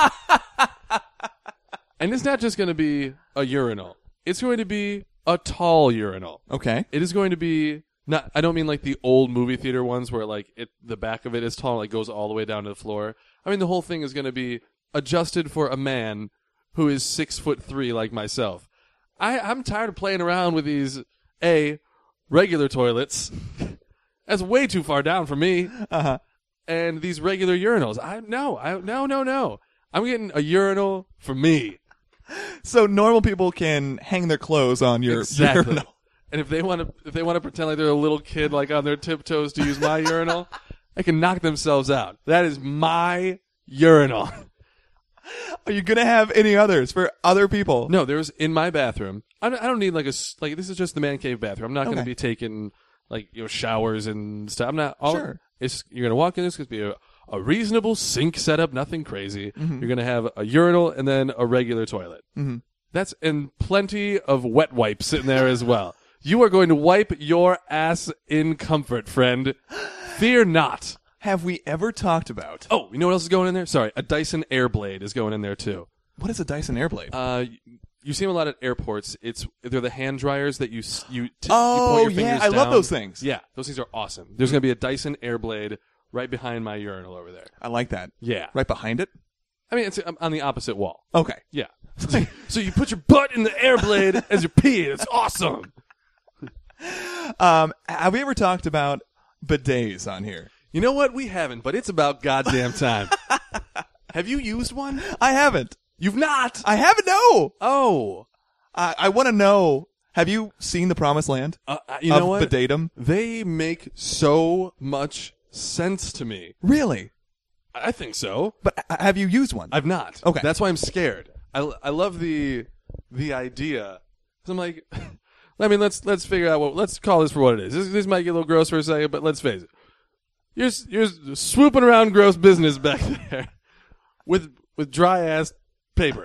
B: And it's not just going to be a urinal. It's going to be a tall urinal.
A: Okay.
B: It is going to be not. I don't mean like the old movie theater ones where like the back of it is tall, like goes all the way down to the floor. I mean the whole thing is going to be adjusted for a man who is 6'3" like myself. I'm tired of playing around with these regular toilets. That's way too far down for me.
A: Uh-huh.
B: And these regular urinals. No. I'm getting a urinal for me.
A: So normal people can hang their clothes on your urinal.
B: And if they want to pretend like they're a little kid, like on their tiptoes to use my urinal, they can knock themselves out. That is my urinal.
A: Are you gonna have any others for other people?
B: No, there's in my bathroom. I don't need like this is just the man cave bathroom. I'm not going to be taking like showers and stuff. I'm not.
A: Sure.
B: You're gonna walk in. It's gonna be a reasonable sink setup, nothing crazy.
A: Mm-hmm.
B: You're gonna have a urinal and then a regular toilet.
A: Mm-hmm.
B: That's and plenty of wet wipes in there as well. You are going to wipe your ass in comfort, friend. Fear not.
A: Have we ever talked about?
B: Oh, you know what else is going in there? Sorry, a Dyson Airblade is going in there too.
A: What is a Dyson Airblade?
B: You see them a lot at airports. They're the hand dryers that you point your fingers
A: yeah, I
B: down.
A: love those things.
B: Yeah, those things are awesome. There's going to be a Dyson Airblade right behind my urinal over there.
A: I like that.
B: Yeah.
A: Right behind it?
B: I mean, it's on the opposite wall.
A: Okay.
B: Yeah. So you put your butt in the Airblade as you're peeing. It's awesome.
A: Have we ever talked about bidets on here?
B: You know what? We haven't, but it's about goddamn time. Have you used one?
A: I haven't.
B: You've not?
A: I haven't, no.
B: Oh.
A: I want to know, have you seen The Promised Land?
B: You know what?
A: Bidetum?
B: They make so much sense to me.
A: Really?
B: I think so.
A: But have you used one?
B: I've not.
A: Okay.
B: That's why I'm scared. I love the idea. 'Cause I'm like, I mean, let's figure out let's call this for what it is. This might get a little gross for a second, but let's face it. You're swooping around gross business back there with dry ass paper.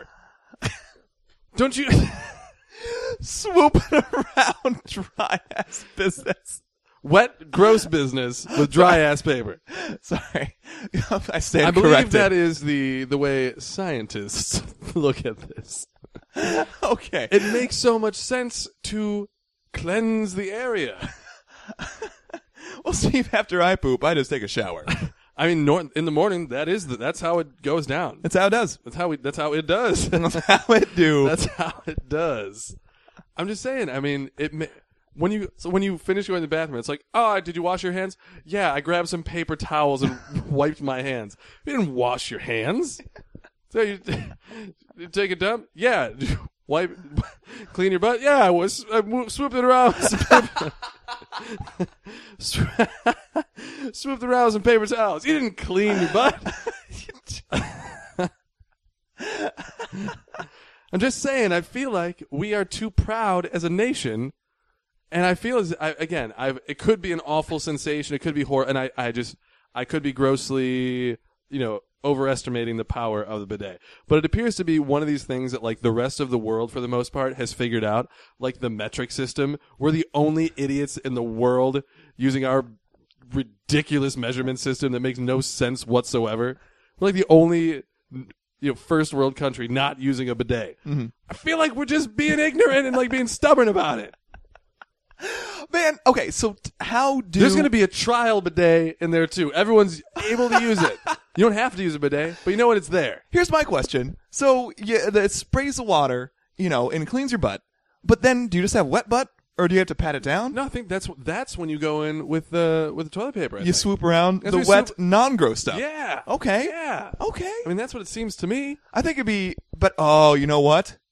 B: Don't you
A: swooping around dry ass business?
B: Wet gross business with dry ass paper.
A: Sorry, I stand
B: I believe
A: corrected.
B: that is the way scientists look at this.
A: Okay,
B: It makes so much sense to cleanse the area.
A: well, Steve, after I poop, I just take a shower.
B: I mean, in the morning, that's how it goes down.
A: That's how it does.
B: That's how it does.
A: That's how it do.
B: That's how it does. I'm just saying. I mean, when you finish going to the bathroom, it's like, oh, did you wash your hands? Yeah, I grabbed some paper towels and wiped my hands. You didn't wash your hands. So you take a dump? Yeah. Did you clean your butt? Yeah, I swooped it around with some paper. Swooped around with some paper towels. You didn't clean your butt. I'm just saying, I feel like we are too proud as a nation, and I feel it could be an awful sensation. It could be horrible, and I could be grossly, overestimating the power of the bidet. But it appears to be one of these things that, like, the rest of the world, for the most part, has figured out, like the metric system. We're the only idiots in the world using our ridiculous measurement system that makes no sense whatsoever. We're like the only first world country not using a bidet.
A: Mm-hmm.
B: I feel like we're just being ignorant and like being stubborn about it.
A: Man, okay, so
B: there's going to be a trial bidet in there too. Everyone's able to use it. You don't have to use a bidet, but you know what? It's there.
A: Here's my question. So it sprays the water, and cleans your butt. But then, do you just have wet butt, or do you have to pat it down?
B: No, I think that's when you go in with the toilet paper. I think.
A: Swoop around
B: That's
A: the
B: when
A: wet, non-gross stuff.
B: Yeah.
A: Okay.
B: Yeah.
A: Okay.
B: I mean, that's what it seems to me.
A: I think it'd be, but you know what?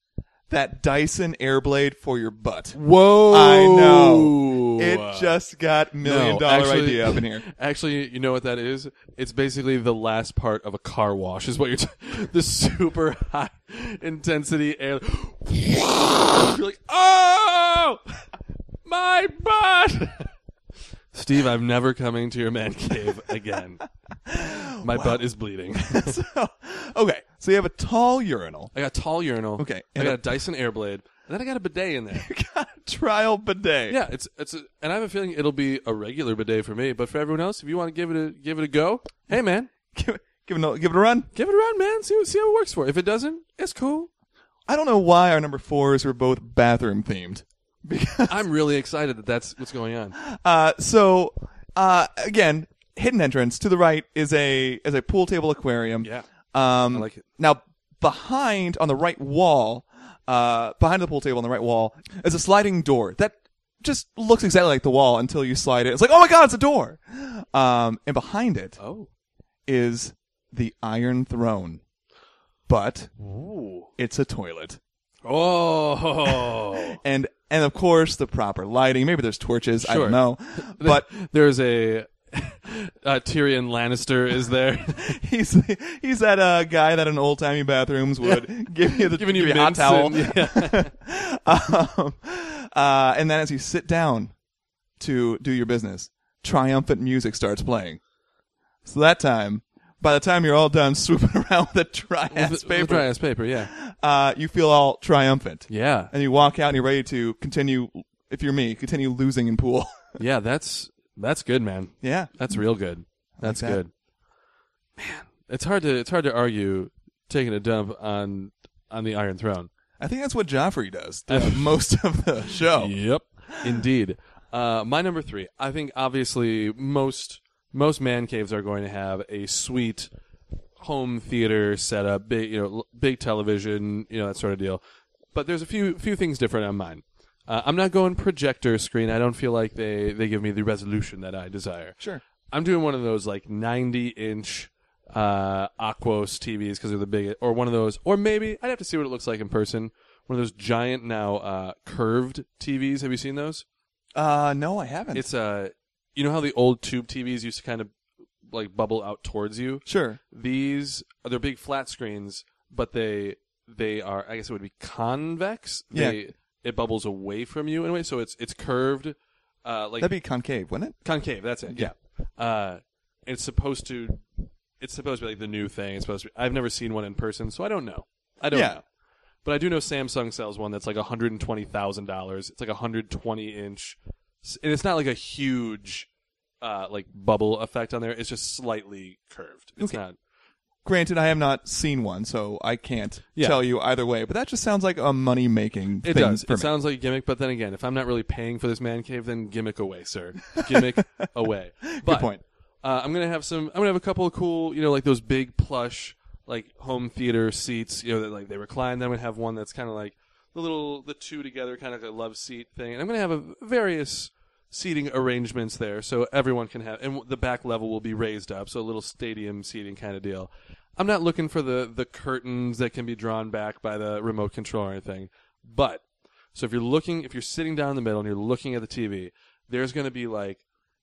A: that Dyson Airblade for your butt.
B: Whoa!
A: I know. It just got $1 million
B: actually-
A: idea up in here.
B: Actually, you know what that is? It's basically the last part of a car wash. Is what you're the super high intensity air. You're like, oh, my butt. Steve, I'm never coming to your man cave again. My butt is bleeding.
A: Okay, so you have a tall urinal.
B: I got a tall urinal.
A: Okay,
B: I got a Dyson Airblade. And then I got a bidet in there.
A: You got a trial bidet.
B: Yeah, and I have a feeling it'll be a regular bidet for me. But for everyone else, if you want to give it a go, hey man,
A: Give it a run.
B: give it a run, man. See how it works for. If it doesn't, it's cool.
A: I don't know why our number 4s were both bathroom themed. Because
B: I'm really excited that that's what's going on.
A: Again, hidden entrance to the right is a pool table aquarium.
B: Yeah,
A: I
B: like it.
A: Now behind on the right wall, behind the pool table on the right wall is a sliding door that just looks exactly like the wall until you slide it. It's like, oh my god, it's a door. And behind it
B: Oh,
A: is the Iron Throne, but
B: ooh,
A: it's a toilet.
B: oh.
A: And of course the proper lighting. Maybe there's torches. I
B: Sure.
A: don't know. But
B: There's a Tyrion Lannister is there.
A: he's that guy that in old timey bathrooms would give you
B: Giving you
A: a hot
B: mints
A: towel.
B: and- yeah.
A: And then as you sit down to do your business, triumphant music starts playing. So by the time you're all done swooping around with a dry ass
B: With
A: paper,
B: dry ass paper, yeah.
A: you feel all triumphant.
B: Yeah.
A: And you walk out and you're ready to continue, if you're me, continue losing in pool.
B: Yeah, that's good, man.
A: Yeah.
B: That's real good. That's
A: that.
B: good. Man, it's hard to argue taking a dump on the Iron Throne.
A: I think that's what Joffrey does most of the show.
B: Yep. Indeed. My number 3. I think obviously most man caves are going to have a sweet home theater setup, big television, that sort of deal. But there's a few things different on mine. I'm not going projector screen. I don't feel like they give me the resolution that I desire.
A: Sure.
B: I'm doing one of those like 90-inch Aquos TVs because they're the big, or one of those, or maybe I'd have to see what it looks like in person. One of those giant now curved TVs. Have you seen those?
A: No, I haven't.
B: It's you know how the old tube TVs used to kind of like bubble out towards you?
A: Sure.
B: They're big flat screens, but they are, I guess it would be convex.
A: Yeah.
B: It bubbles away from you in a way, so it's curved. Like
A: That'd be concave, wouldn't it?
B: concave. That's it. Yeah. It's supposed to be like the new thing. It's supposed to be, I've never seen one in person, so I don't know. I don't know. But I do know Samsung sells one that's like $120,000. It's like 120-inch, and it's not like a huge like bubble effect on there. It's just slightly curved. It's
A: Okay.
B: not.
A: Granted, I have not seen one, so I can't
B: Yeah.
A: tell you either way. But that just sounds like a money-making
B: It
A: thing
B: does.
A: for
B: It
A: me.
B: sounds like a gimmick, but then again, if I'm not really paying for this man cave, then gimmick away, sir. Gimmick away. But,
A: Good point.
B: I'm gonna have a couple of cool, like those big plush, like home theater seats, that like they recline. Then I'm gonna have one that's kind of like the two together, kind of like a love seat thing. And I'm gonna have various seating arrangements there, so everyone can have, and the back level will be raised up, so a little stadium seating kind of deal. I'm not looking for the curtains that can be drawn back by the remote control or anything, but so if you're sitting down in the middle and you're looking at the TV, there's going to be like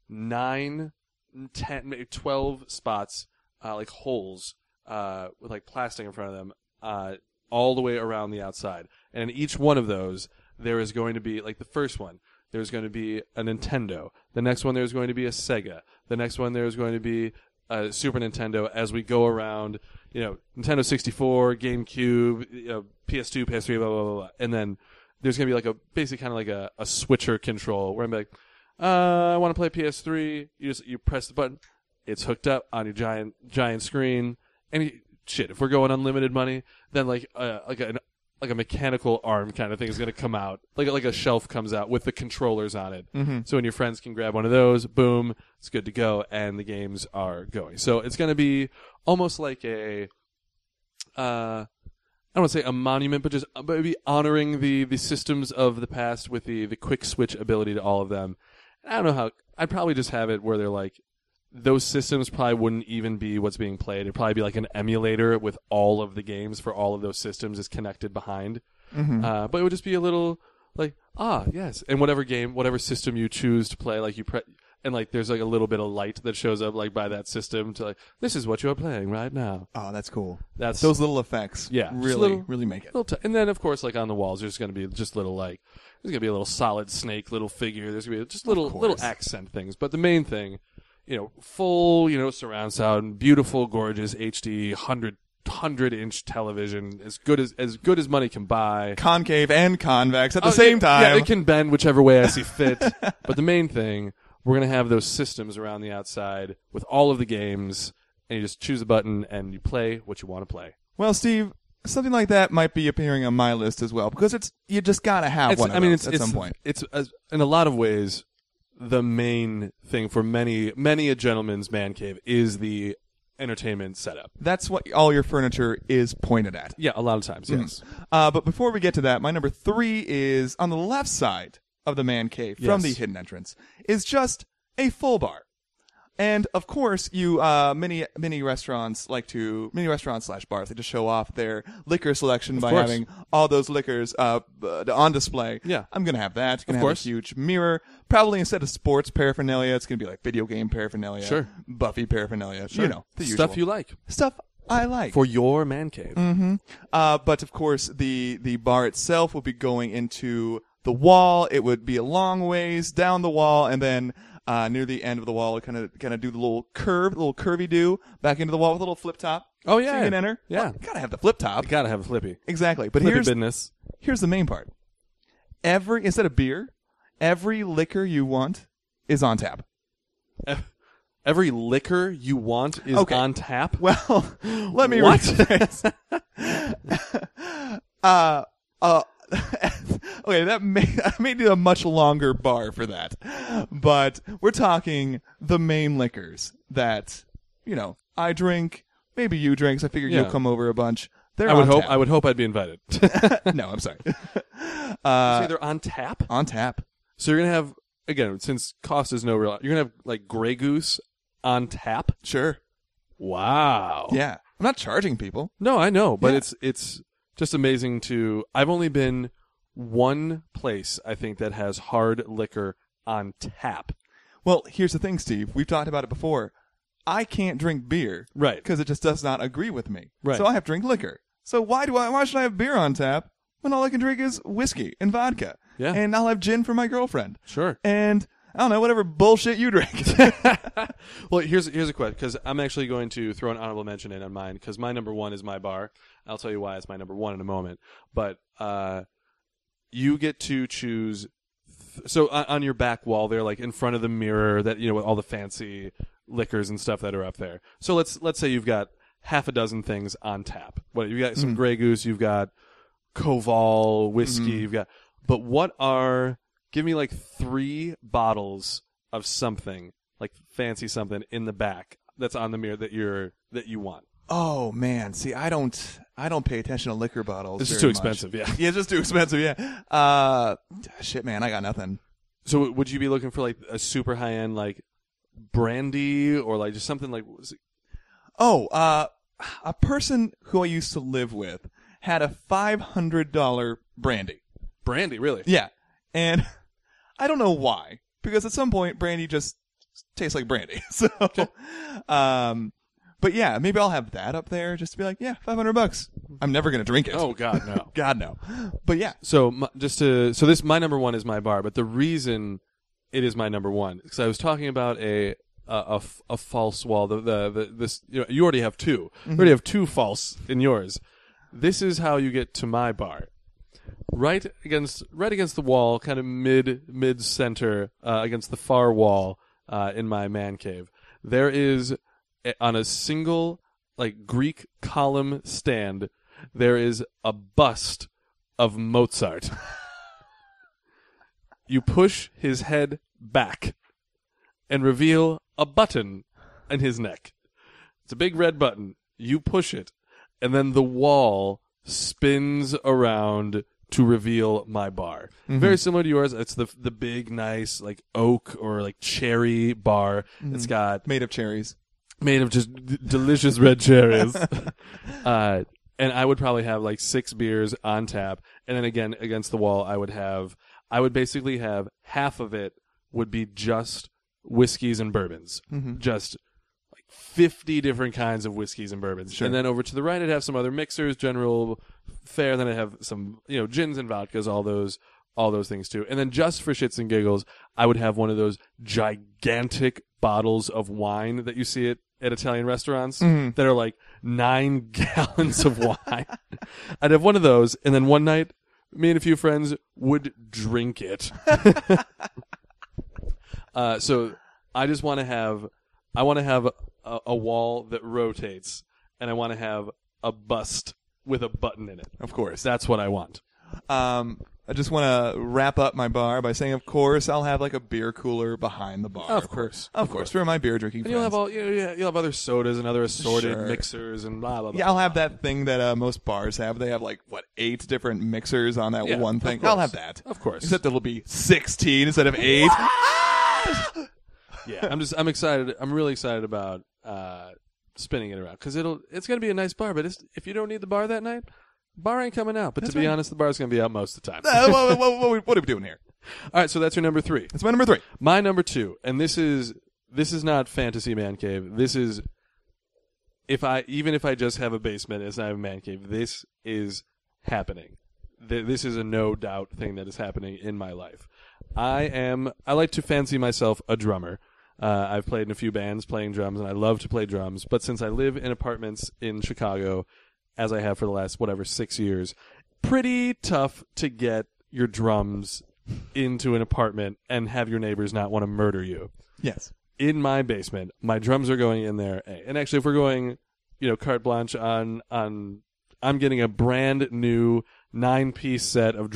B: 9, 10, maybe 12 spots, like holes, with like plastic in front of them, all the way around the outside. And in each one of those, there is going to be, like the first one, there's going to be a Nintendo. The next one, there's going to be a Sega. The next one, there's going to be Super Nintendo as we go around, Nintendo 64, GameCube, PS2, PS3, blah, blah, blah, blah. And then there's going to be like basically kind of like a switcher control where I'm like, I want to play PS3. You press the button. It's hooked up on your giant screen. And if we're going unlimited money, then like a mechanical arm kind of thing is going to come out. Like a shelf comes out with the controllers on it.
A: Mm-hmm.
B: So when your friends can grab one of those, boom, it's good to go, and the games are going. So it's going to be almost like I don't want to say a monument, but maybe honoring the systems of the past with the quick switch ability to all of them. And I don't know how, I'd probably just have it where they're like, those systems probably wouldn't even be what's being played. It'd probably be like an emulator with all of the games for all of those systems is connected behind. But it would just be a little like, yes. And whatever system you choose to play, like and like there's like a little bit of light that shows up like by that system to like, this is what you're playing right now.
A: Oh, that's cool.
B: That's
A: Those little effects.
B: Yeah,
A: really make it.
B: And then of course, like on the walls, there's going to be just little like, there's going to be a little solid snake, little figure. There's going to be just little accent things. But the main thing, full, surround sound, beautiful, gorgeous HD 100-inch television, as good as money can buy.
A: Concave and convex at the same time.
B: Yeah, it can bend whichever way I see fit. But the main thing, we're going to have those systems around the outside with all of the games, and you just choose a button and you play what you want to play.
A: Well, Steve, something like that might be appearing on my list as well, because you just got to have one of those at some point.
B: It's in a lot of ways the main thing for many a gentleman's man cave is the entertainment setup.
A: That's what all your furniture is pointed at.
B: Yeah, a lot of times, yes.
A: But before we get to that, my number 3 is on the left side of the man cave from the hidden entrance is just a full bar. And of course, many restaurants / bars, they just show off their liquor selection by having all those liquors on display.
B: Yeah.
A: I'm gonna have that. Gonna have a huge mirror. Probably instead of sports paraphernalia, it's gonna be like video game paraphernalia.
B: Sure.
A: Buffy paraphernalia.
B: Sure.
A: The
B: stuff
A: usual.
B: you like.
A: Stuff I like.
B: For your man cave.
A: But of course, the bar itself will be going into the wall. It would be a long ways down the wall, and then near the end of the wall, kind of do the little curvy do back into the wall with a little flip top.
B: Oh yeah,
A: so you can enter.
B: Yeah,
A: well, gotta have the flip top.
B: You gotta have a flippy.
A: Exactly. But
B: flippy business.
A: Here's the main part. Instead of beer, every liquor you want is on tap.
B: Every liquor you want is on tap?
A: Well, let me rephrase. Okay, I may need a much longer bar for that. But we're talking the main liquors that, I drink, maybe you drink, so I figure you'll come over a bunch.
B: I would hope I'd be invited.
A: No, I'm sorry.
B: So they're on tap?
A: On tap.
B: So you're going to have, again, since cost is no real, you're going to have like Grey Goose on tap?
A: Sure.
B: Wow.
A: Yeah. I'm not charging people.
B: No, I know, but it's just amazing I've only been one place, I think, that has hard liquor on tap.
A: Well, here's the thing, Steve. We've talked about it before. I can't drink beer.
B: Right.
A: Because it just does not agree with me.
B: Right.
A: So I have to drink liquor. So why should I have beer on tap when all I can drink is whiskey and vodka?
B: Yeah.
A: And I'll have gin for my girlfriend.
B: Sure.
A: And I don't know, whatever bullshit you drink.
B: Well, here's a question, because I'm actually going to throw an honorable mention in on mine, because my number 1 is my bar. I'll tell you why it's my number 1 in a moment. But you get to choose. So on your back wall there, like in front of the mirror, that with all the fancy liquors and stuff that are up there. So let's say you've got half a dozen things on tap. What you got? Some Grey Goose. You've got Koval whiskey. You've got. But give me like 3 bottles of something, like fancy something in the back that's on the mirror that you want.
A: Oh man, see, I don't pay attention to liquor bottles.
B: This is too expensive. Yeah,
A: it's just too expensive. Yeah. Shit, man, I got nothing.
B: So would you be looking for like a super high end like brandy or like just something like?
A: A person who I used to live with had a $500 brandy.
B: Brandy, really?
A: Yeah, and I don't know why, because at some point brandy just tastes like brandy. So, but yeah, maybe I'll have that up there just to be like, yeah, $500. I'm never gonna drink it.
B: Oh God, no.
A: God no. But yeah.
B: So my number 1 is my bar, but the reason it is my number 1 because I was talking about a false wall. You already have 2. You already have 2 false in yours. This is how you get to my bar. Right against the wall, kind of mid center, against the far wall, in my man cave. There is, on a single like Greek column stand, there is a bust of Mozart. You push his head back and reveal a button in his neck. It's a big red button. You push it, and then the wall spins around to reveal my bar. Very similar to yours. It's the big, nice, like oak or like cherry bar. It's got
A: made of cherries.
B: Made of just delicious red cherries. And I would probably have like 6 beers on tap, and then again against the wall, I would basically have half of it would be just whiskeys and bourbons, just like 50 different kinds of whiskeys and bourbons.
A: Sure.
B: And then over to the right, I'd have some other mixers, general fare. Then I'd have some, gins and vodkas, all those things too. And then just for shits and giggles, I would have one of those gigantic bottles of wine that you see at Italian restaurants that are like 9 gallons of wine. I'd have one of those, and then one night, me and a few friends would drink it. So I just want to have a wall that rotates, and I want to have a bust with a button in it.
A: Of course.
B: That's what I want.
A: I just want to wrap up my bar by saying, of course, I'll have like a beer cooler behind the bar.
B: Of course.
A: Of course, for my beer drinking
B: And
A: friends.
B: you'll have other sodas and other assorted
A: Sure.
B: mixers and blah blah blah.
A: Yeah, I'll have that thing that most bars have. They have 8 different mixers on that
B: Yeah,
A: one
B: of
A: thing.
B: course.
A: I'll have that.
B: Of course.
A: Except it'll be 16 instead of 8.
B: Yeah, I'm excited. I'm really excited about spinning it around because it's gonna be a nice bar. But if you don't need the bar that night, bar ain't coming out. But
A: That's
B: to be
A: right.
B: honest, the bar's gonna be out most of the time.
A: What are we doing here?
B: All right, so that's your number 3.
A: That's my number 3.
B: My number 2, and this is not fantasy man cave. This is even if I just have a basement, it's not a man cave. This is happening. This is a no doubt thing that is happening in my life. I like to fancy myself a drummer. I've played in a few bands playing drums, and I love to play drums. But since I live in apartments in Chicago, as I have for the last 6 years, pretty tough to get your drums into an apartment and have your neighbors not want to murder you.
A: Yes.
B: In my basement, my drums are going in there. And actually, if we're going, carte blanche on I'm getting a brand new 9-piece set of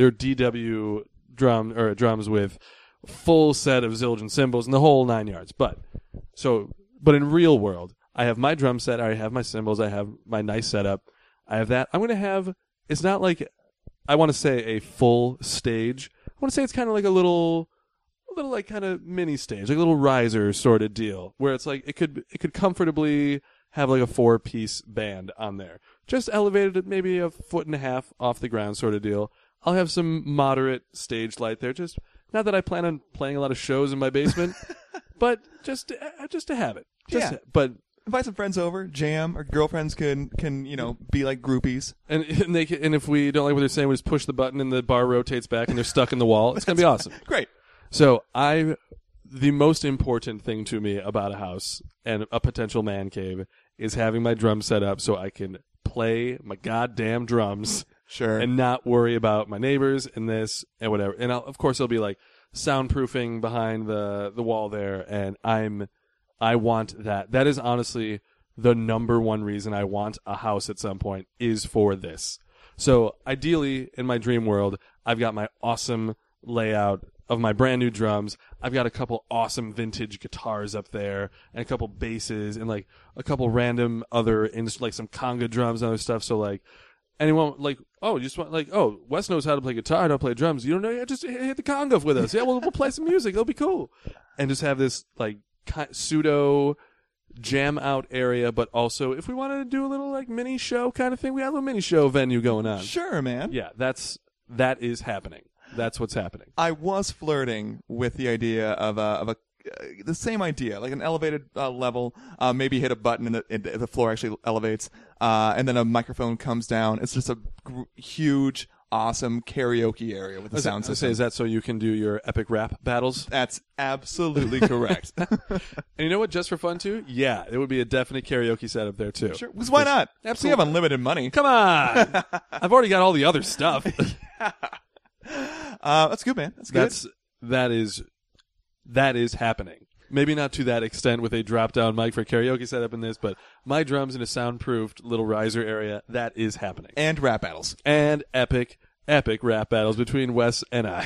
B: DW drums with full set of Zildjian cymbals and the whole 9 yards. But in real world, I have my drum set, I have my cymbals, I have my nice setup. I have that. I'm going to have, it's not like, I want to say a full stage. I want to say it's kind of like a little like kind of mini stage, like a little riser sort of deal, where it's like it could comfortably have like a 4-piece band on there, just elevated at maybe 1.5 feet off the ground sort of deal. I'll have some moderate stage light there, just not that I plan on playing a lot of shows in my basement, but just to have it. But
A: invite some friends over, jam, or girlfriends can be like groupies.
B: and if we don't like what they're saying, we just push the button and the bar rotates back and they're stuck in the wall. It's gonna be awesome.
A: Great.
B: So the most important thing to me about a house and a potential man cave is having my drum set up so I can play my goddamn drums.
A: Sure.
B: And not worry about my neighbors and this and whatever. And of course, there'll be like soundproofing behind the wall there. And I want that. That is honestly the number one reason I want a house at some point is for this. So ideally, in my dream world, I've got my awesome layout of my brand new drums. I've got a couple awesome vintage guitars up there and a couple basses and like a couple random other like some conga drums and other stuff. So like anyone like, oh, you just want like, oh, Wes knows how to play guitar, I don't play drums. You don't know? Yeah, just hit the conga with us. Yeah, we'll play some music. It'll be cool. And just have this like pseudo jam out area, but also if we wanted to do a little like mini show kind of thing, we have a mini show venue going on.
A: Sure, man.
B: Yeah, that is happening. That's what's happening.
A: I was flirting with the idea of the same idea, like an elevated level. Maybe hit a button and the floor actually elevates, and then a microphone comes down. It's just a huge, awesome karaoke area with a sound system.
B: Is that so you can do your epic rap battles?
A: That's absolutely correct.
B: And you know what? Just for fun too? Yeah, it would be a definite karaoke setup there too.
A: Sure, because why not?
B: Absolutely.
A: We have unlimited money.
B: Come on, I've already got all the other stuff.
A: That's good, man. That's good.
B: That is happening. Maybe not to that extent with a drop-down mic for karaoke setup in this, but my drums in a soundproofed little riser area, that is happening.
A: And rap battles.
B: And epic rap battles between Wes and I.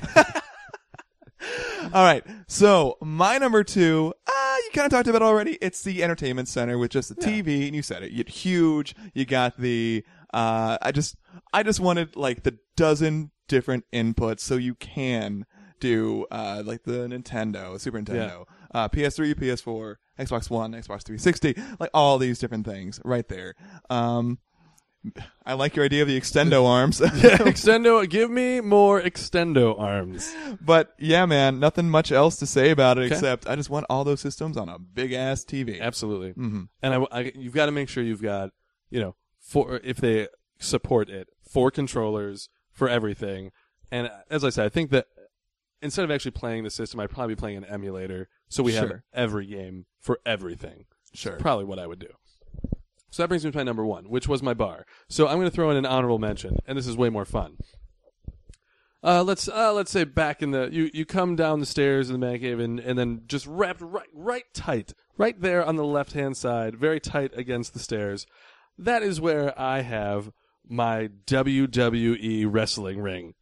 A: All right. So my number 2, you kind of talked about it already. It's the entertainment center with just the TV, and you said it. You're huge. You got the. I just wanted like the dozen different inputs so you can do like the Nintendo, Super Nintendo, PS3, PS4, Xbox One, Xbox 360, like all these different things right there. I like your idea of the extendo arms.
B: Extendo, give me more extendo arms.
A: But yeah, man, nothing much else to say about it
B: Okay.
A: except I just want all those systems on a big ass TV.
B: Absolutely.
A: Mm-hmm.
B: And you've got to make sure you've got, if they support it, 4 controllers for everything. And as I said, I think that instead of actually playing the system, I'd probably be playing an emulator so we have
A: Sure.
B: every game for everything.
A: Sure.
B: Probably what I would do. So that brings me to my number 1, which was my bar. So I'm going to throw in an honorable mention, and this is way more fun. Let's say back in the you come down the stairs in the man cave and then just wrapped right tight, right there on the left hand side, very tight against the stairs. That is where I have my WWE wrestling ring.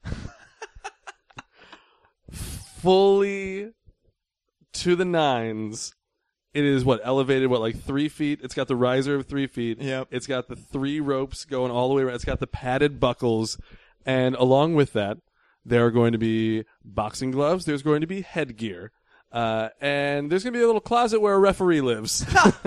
B: Fully to the nines. It is elevated, like 3 feet. It's got the riser of 3 feet.
A: Yep.
B: It's got the 3 ropes going all the way around. It's got the padded buckles. And along with that, there are going to be boxing gloves. There's going to be headgear. And there's going to be a little closet where a referee lives.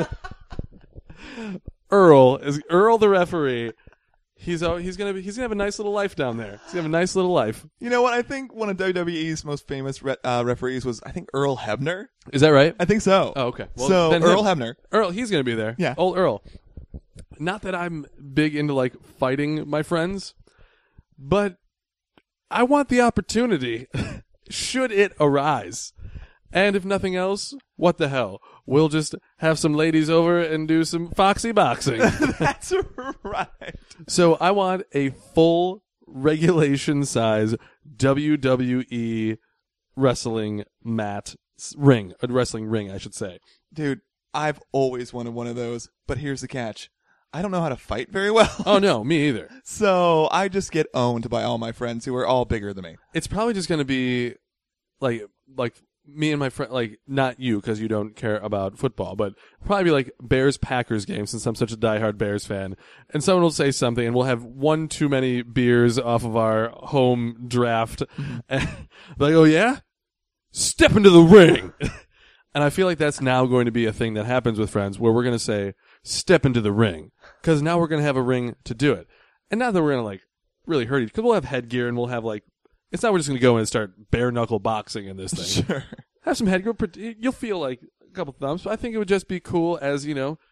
B: Earl the referee. He's gonna have a nice little life down there. He's gonna have a nice little life.
A: You know what? I think one of WWE's most famous referees was, I think, Earl Hebner.
B: Is that right?
A: I think so.
B: Oh, okay. Well,
A: so
B: then
A: Earl Hebner.
B: Earl, he's gonna be there.
A: Yeah.
B: Old Earl. Not that I'm big into fighting my friends, but I want the opportunity should it arise. And if nothing else, what the hell? We'll just have some ladies over and do some foxy boxing.
A: That's right.
B: So I want a full regulation size WWE wrestling ring, a wrestling ring, I should say.
A: Dude, I've always wanted one of those, but here's the catch. I don't know how to fight very well.
B: Oh no, me either.
A: So I just get owned by all my friends who are all bigger than me.
B: It's probably just going to be like me and my friend, not you because you don't care about football, but probably like Bears-Packers game since I'm such a diehard Bears fan. And someone will say something and we'll have one too many beers off of our home draft. And oh yeah? Step into the ring! And I feel like that's now going to be a thing that happens with friends where we're going to say, step into the ring. Because now we're going to have a ring to do it. And not that we're going to really hurt each, because we'll have headgear and we'll have it's not we're just going to go in and start bare knuckle boxing in this thing.
A: Sure.
B: Have some headgear. You'll feel like a couple thumps, but I think it would just be cool as,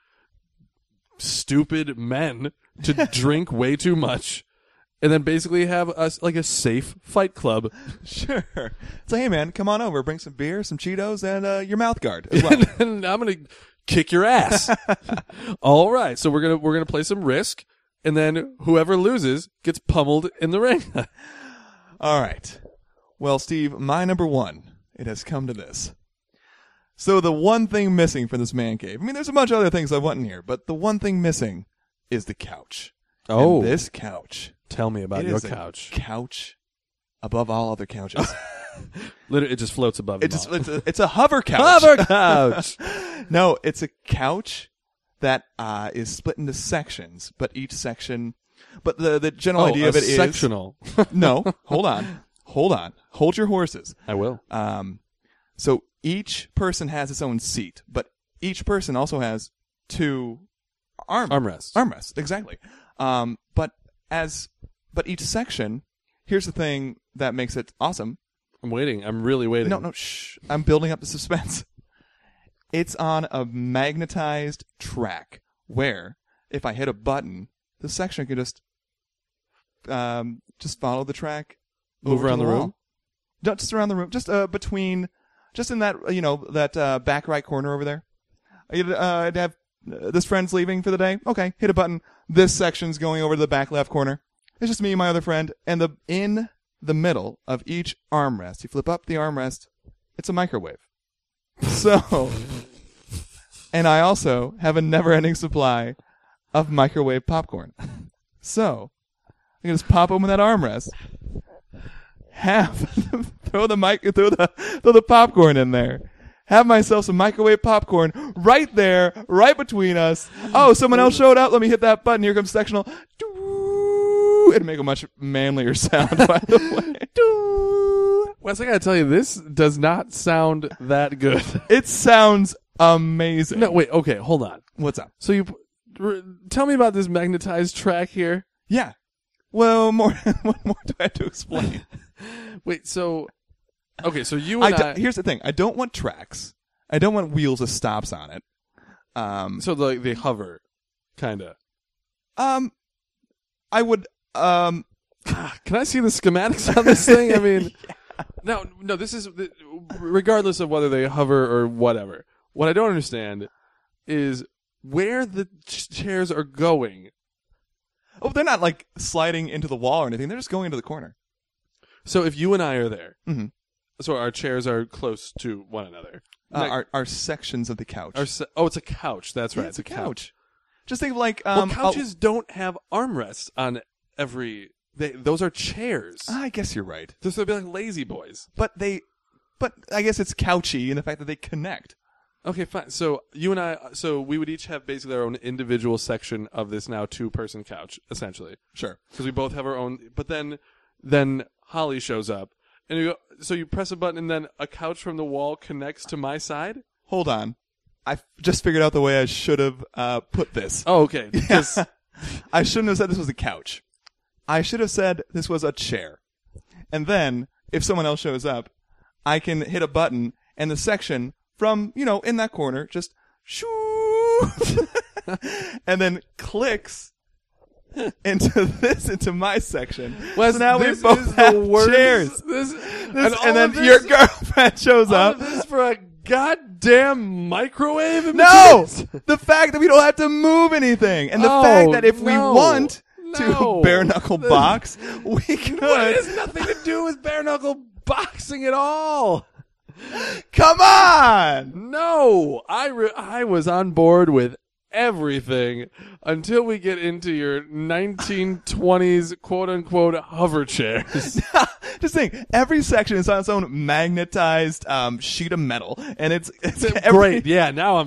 B: stupid men to drink way too much and then basically have us a safe fight club.
A: Sure. So, hey, man, come on over. Bring some beer, some Cheetos, and your mouth guard as well.
B: And I'm going to kick your ass. All right. So we're going to play some Risk, and then whoever loses gets pummeled in the ring.
A: All right. Well, Steve, my number 1, it has come to this. So the one thing missing from this man cave, I mean, there's a bunch of other things I want in here, but the one thing missing is the couch.
B: Oh.
A: And this couch.
B: Tell me about
A: It
B: your
A: is a
B: couch.
A: Couch above all other couches.
B: Literally, it just floats above
A: It's a hover couch.
B: Hover couch!
A: No, it's a couch that is split into sections, but each section... But the general idea of it is
B: sectional.
A: No, hold on. Hold your horses.
B: I will.
A: So each person has its own seat, but each person also has 2
B: Armrests.
A: Armrests, exactly. But each section, here's the thing that makes it awesome.
B: I'm waiting. I'm really waiting.
A: No, shh. I'm building up the suspense. It's on a magnetized track where if I hit a button, the section can just follow the track.
B: Move around the room?
A: Not just around the room. Just between, just in that, that back right corner over there. I'd have this friend's leaving for the day. Okay, hit a button. This section's going over to the back left corner. It's just me and my other friend. And in the middle of each armrest, you flip up the armrest, it's a microwave. So, and I also have a never-ending supply of microwave popcorn. So, I can just pop open that armrest, throw the popcorn in there, have myself some microwave popcorn right there, right between us. Oh, someone else showed up. Let me hit that button. Here comes sectional. It'd make a much manlier sound, by the way.
B: Wes, I gotta tell you, this does not sound that good.
A: It sounds amazing.
B: No, wait, okay, hold on.
A: What's up?
B: So tell me about this magnetized track here.
A: Yeah. Well, what more do I have to explain?
B: Wait, so okay, so you and
A: Here's the thing. I don't want tracks. I don't want wheels with stops on it.
B: So they hover, kind of.
A: I would.
B: Can I see the schematics on this thing? I mean, no. This is regardless of whether they hover or whatever. What I don't understand is where the chairs are going.
A: Oh, they're not like sliding into the wall or anything. They're just going into the corner.
B: So if you and I are there,
A: Mm-hmm.
B: so our chairs are close to one another.
A: Our sections of the couch.
B: It's a couch. That's right.
A: Yeah,
B: It's a couch.
A: Just think of like
B: Couches don't have armrests on every. Those are chairs.
A: I guess you're right.
B: Those would be like lazy boys.
A: But I guess it's couchy in the fact that they connect.
B: Okay, fine. So you and I, we would each have basically our own individual section of this now 2-person couch, essentially,
A: Sure.
B: because we both have our own. But then Holly shows up, and you press a button, and then a couch from the wall connects to my side.
A: Hold on. I just figured out the way I should have put this.
B: Oh, okay. Because
A: I shouldn't have said this was a couch. I should have said this was a chair. And then, if someone else shows up, I can hit a button, and the section from, in that corner, just shoo, and then clicks into my section.
B: Wes,
A: so now we
B: this
A: both
B: is
A: have
B: the worst.
A: chairs.
B: And
A: then your girlfriend shows
B: all
A: up.
B: of this for a goddamn microwave? in
A: No!
B: between us?
A: The fact that we don't have to move anything. And the fact that if we want to bare knuckle box, we could.
B: It has nothing to do with bare knuckle boxing at all.
A: Come on!
B: No, I was on board with everything until we get into your 1920s quote unquote hover chairs.
A: Just think, every section is on its own magnetized sheet of metal, and it's
B: Great. Yeah, now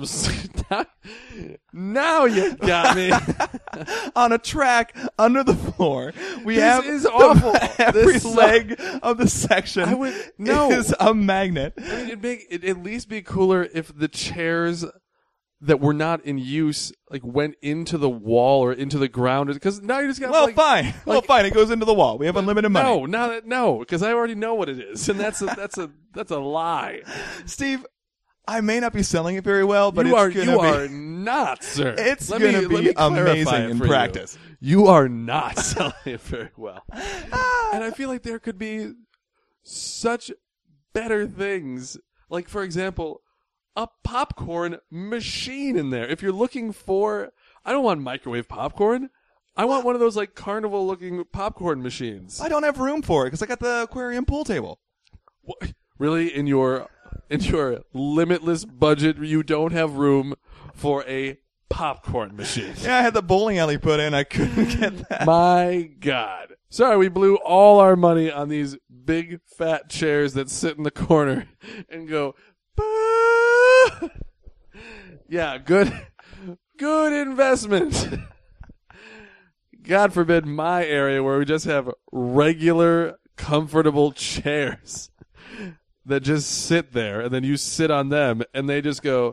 B: now you got me.
A: on a track under the floor.
B: This is awful.
A: Every leg of the section is a magnet.
B: I mean, it'd at least be cooler if the chairs that were not in use went into the wall or into the ground, because now you just got
A: fine. Fine. It goes into the wall. We have unlimited money.
B: No, because I already know what it is, and that's a lie.
A: Steve, I may not be selling it very well, but
B: you
A: it's
B: are not, sir.
A: It's going to be amazing in practice.
B: You are not selling it very well, and I feel like there could be such better things. Like, for example, a popcorn machine in there. If you're looking for, I don't want microwave popcorn. I want one of those carnival-looking popcorn machines.
A: I don't have room for it because I got the aquarium pool table.
B: What? Really, in your limitless budget, you don't have room for a popcorn machine?
A: Yeah, I had the bowling alley put in. I couldn't get that.
B: My God. Sorry, we blew all our money on these big fat chairs that sit in the corner and go, "Boo!" Yeah, good investment. God forbid my area where we just have regular, comfortable chairs that just sit there, and then you sit on them, and they just go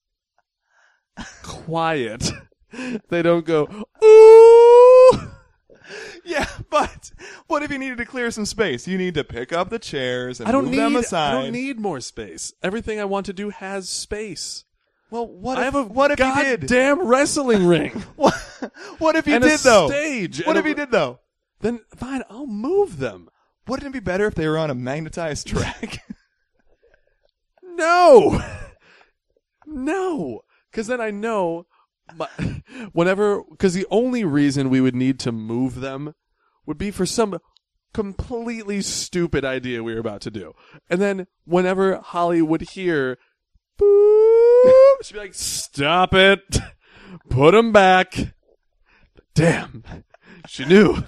B: quiet. They don't go, ooh!
A: Yeah, but what if you needed to clear some space? You need to pick up the chairs and move them aside.
B: I don't need more space. Everything I want to do has space.
A: Well, what
B: I
A: if,
B: have a
A: what if you did?
B: goddamn wrestling ring.
A: What if you
B: and
A: did, though?
B: Stage.
A: What if you did, though?
B: Then, fine, I'll move them.
A: Wouldn't it be better if they were on a magnetized track?
B: No. Because then I know because the only reason we would need to move them would be for some completely stupid idea we were about to do. And then whenever Holly would hear, boop, she'd be like, stop it. Put them back. Damn. She knew.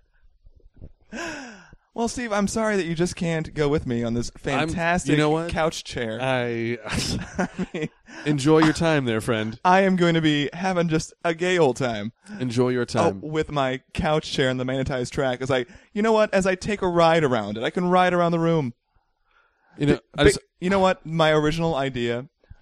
A: Well, Steve, I'm sorry that you just can't go with me on this fantastic couch chair.
B: I mean, enjoy your time there, friend.
A: I am going to be having just a gay old time.
B: Enjoy your time.
A: With my couch chair and the magnetized track. As I take a ride around it, I can ride around the room. You know what? My original idea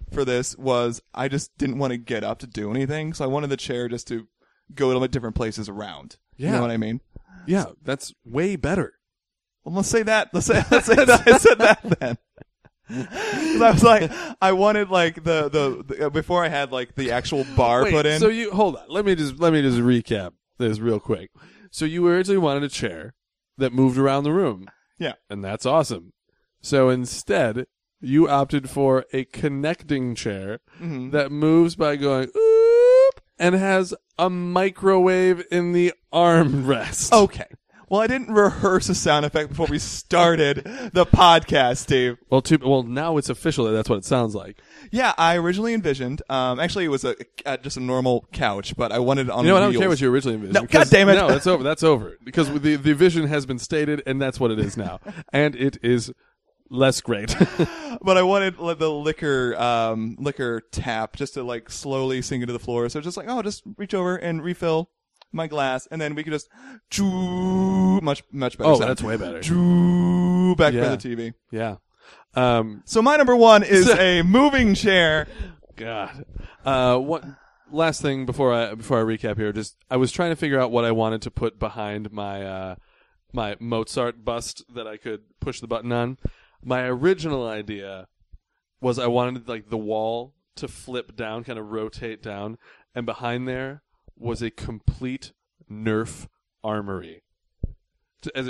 A: for this was I just didn't want to get up to do anything, so I wanted the chair just to go to different places around. You know what I mean?
B: Yeah, that's way better.
A: Well, let's say that. Let's say that. I said that then. 'Cause I was like, I wanted like the before I had like the actual bar
B: Wait,
A: put in.
B: So you hold on. Let me just recap this real quick. So you originally wanted a chair that moved around the room.
A: Yeah.
B: And that's awesome. So instead, you opted for a connecting chair that moves by going oop and has a microwave in the armrest.
A: Okay. Well, I didn't rehearse a sound effect before we started the podcast, Steve.
B: Well, now it's official that that's what it sounds like.
A: Yeah, I originally envisioned. Actually, it was just a normal couch, but I wanted it on.
B: You know what? I
A: wheels.
B: don't care what you originally envisioned.
A: No,
B: because-
A: God damn it.
B: No, it's over. That's over because the vision has been stated, and that's what it is now, and it is less great.
A: But I wanted like, the liquor tap just to like slowly sink into the floor. So just like, oh, just reach over and refill my glass, and then we could just much better.
B: Oh,
A: sound.
B: that's way better.
A: Back
B: Yeah.
A: by the TV.
B: Yeah.
A: So my number one is a moving chair.
B: God. What? Last thing before I recap here, just I was trying to figure out what I wanted to put behind my my Mozart bust that I could push the button on. My original idea was I wanted like the wall to flip down, kind of rotate down, and behind there was a complete Nerf armory. As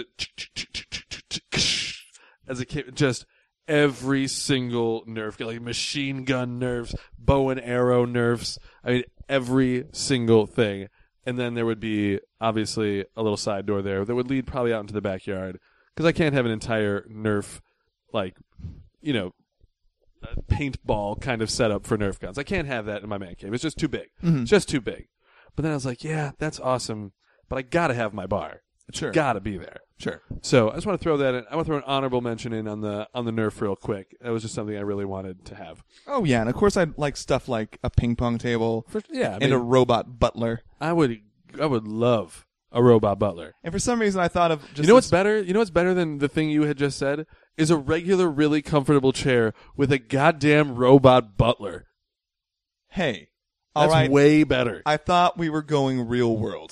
B: it came, just every single Nerf, like machine gun Nerfs, bow and arrow Nerfs. I mean, every single thing. And then there would be, obviously, a little side door there that would lead probably out into the backyard. Because I can't have an entire Nerf, like, you know, paintball kind of setup for Nerf guns. I can't have that in my man cave. It's just too big. It's just too big. But then I was like, yeah, that's awesome. But I got to have my bar. It's
A: Sure.
B: got to be there.
A: Sure.
B: So I just want to throw that in. I want to throw an honorable mention in on the Nerf real quick. That was just something I really wanted to have.
A: Oh yeah, and of course I'd like stuff like a ping pong table
B: And
A: a robot butler.
B: I would love a robot butler.
A: And for some reason I thought of just
B: You know what's better? You know what's better than the thing you had just said? Is a regular, really comfortable chair with a goddamn robot butler.
A: Hey,
B: That's
A: all right.
B: way better.
A: I thought we were going real world.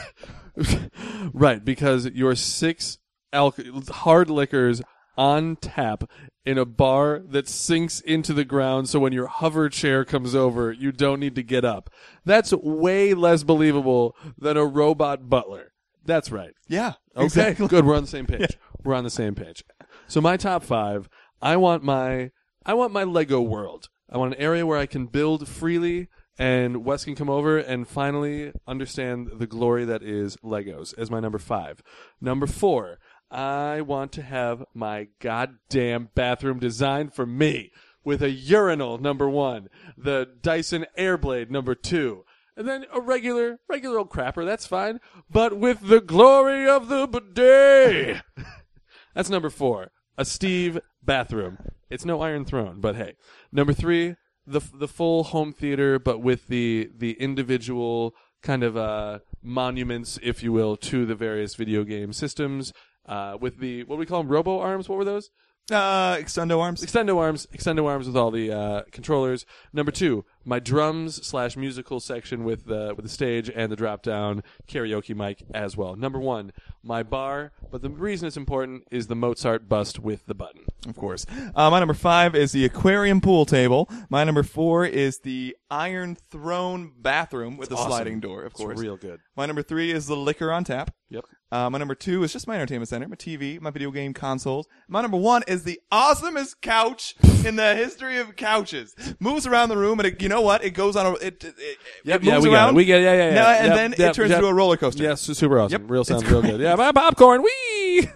B: Right, because your 6 hard liquors on tap in a bar that sinks into the ground, so when your hover chair comes over, you don't need to get up. That's way less believable than a robot butler. That's right.
A: Yeah.
B: Okay,
A: Exactly.
B: good. We're on the same page. We're on the same page. So my top 5, I want my Lego world. I want an area where I can build freely, and Wes can come over and finally understand the glory that is Legos as my number 5. Number 4, I want to have my goddamn bathroom designed for me with a urinal, number 1, the Dyson Airblade, number 2, and then a regular old crapper, that's fine, but with the glory of the bidet. That's number 4, a Steve bathroom. It's no Iron Throne, but hey. Number 3, the full home theater, but with the individual kind of monuments, if you will, to the various video game systems. With the, what do we call them, robo arms? What were those?
A: Extendo arms.
B: Extendo arms with all the controllers. Number 2, my drums/musical section with the stage and the drop down karaoke mic as well. Number 1, my bar, but the reason it's important is the Mozart bust with the button.
A: Of course. My number 5 is the aquarium pool table. My number 4 is the Iron Throne bathroom with a
B: awesome.
A: sliding door, of course.
B: It's real good.
A: My number 3 is the liquor on tap.
B: Yep.
A: My number 2 is just my entertainment center, my TV, my video game consoles. My number 1 is the awesomest couch in the history of couches. Moves around the room, and it, you know what? It goes on a it moves
B: we
A: around.
B: got it. We get it. Yeah.
A: No, and then it turns into a roller coaster.
B: Yes, super awesome.
A: Yep.
B: Real sounds
A: It's
B: real
A: great.
B: good. Yeah, my popcorn. Wee.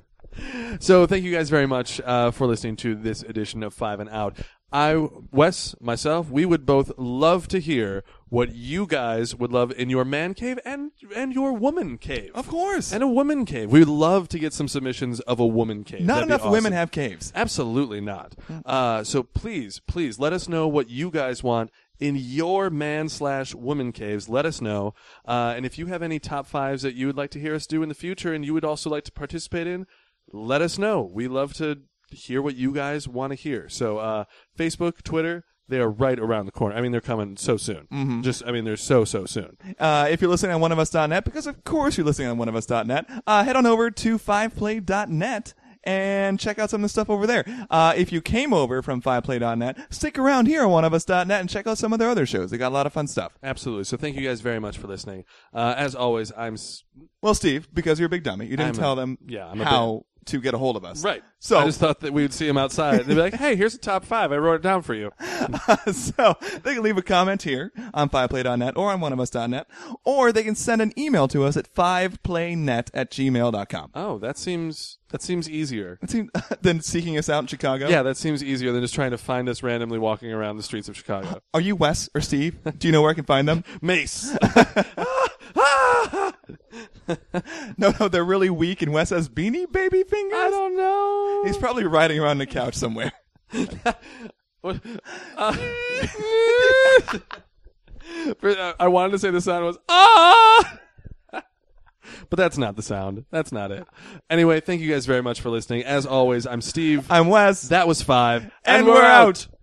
B: So thank you guys very much for listening to this edition of 5 and Out. Wes, myself, we would both love to hear what you guys would love in your man cave and your woman cave.
A: Of course.
B: And a woman cave. We'd love to get some submissions of a woman cave.
A: Not
B: That'd be
A: enough
B: awesome.
A: women have caves.
B: Absolutely not. So please let us know what you guys want in your man/woman caves. Let us know. And if you have any top 5s that you would like to hear us do in the future and you would also like to participate in, let us know. We love to hear what you guys want to hear. So Facebook, Twitter, they are right around the corner. I mean, they're coming so soon. They're so soon.
A: If you're listening on oneofus.net, because of course you're listening on oneofus.net, head on over to 5play.net and check out some of the stuff over there. If you came over from 5play.net, stick around here on oneofus.net and check out some of their other shows. They got a lot of fun stuff.
B: Absolutely. So thank you guys very much for listening. As always,
A: Well, Steve, because you're a big dummy, you didn't tell them how to get a hold of us.
B: Right.
A: So
B: I just thought that we would see them outside. They'd be like, hey, here's the top 5. I wrote it down for you.
A: So they can leave a comment here on 5play.net or on oneofus.net, or they can send an email to us at 5playnet@gmail.com.
B: Oh, that seems easier.
A: Than seeking us out in Chicago?
B: Yeah, that seems easier than just trying to find us randomly walking around the streets of Chicago.
A: Are you Wes or Steve? Do you know where I can find them?
B: Mace.
A: No, they're really weak, and Wes has Beanie Baby fingers?
B: I don't know.
A: He's probably riding around the couch somewhere.
B: What? I wanted to say the sound was ah, but that's not the sound. That's not it. Anyway, thank you guys very much for listening. As always, I'm Steve.
A: I'm Wes.
B: That was 5,
A: and we're out.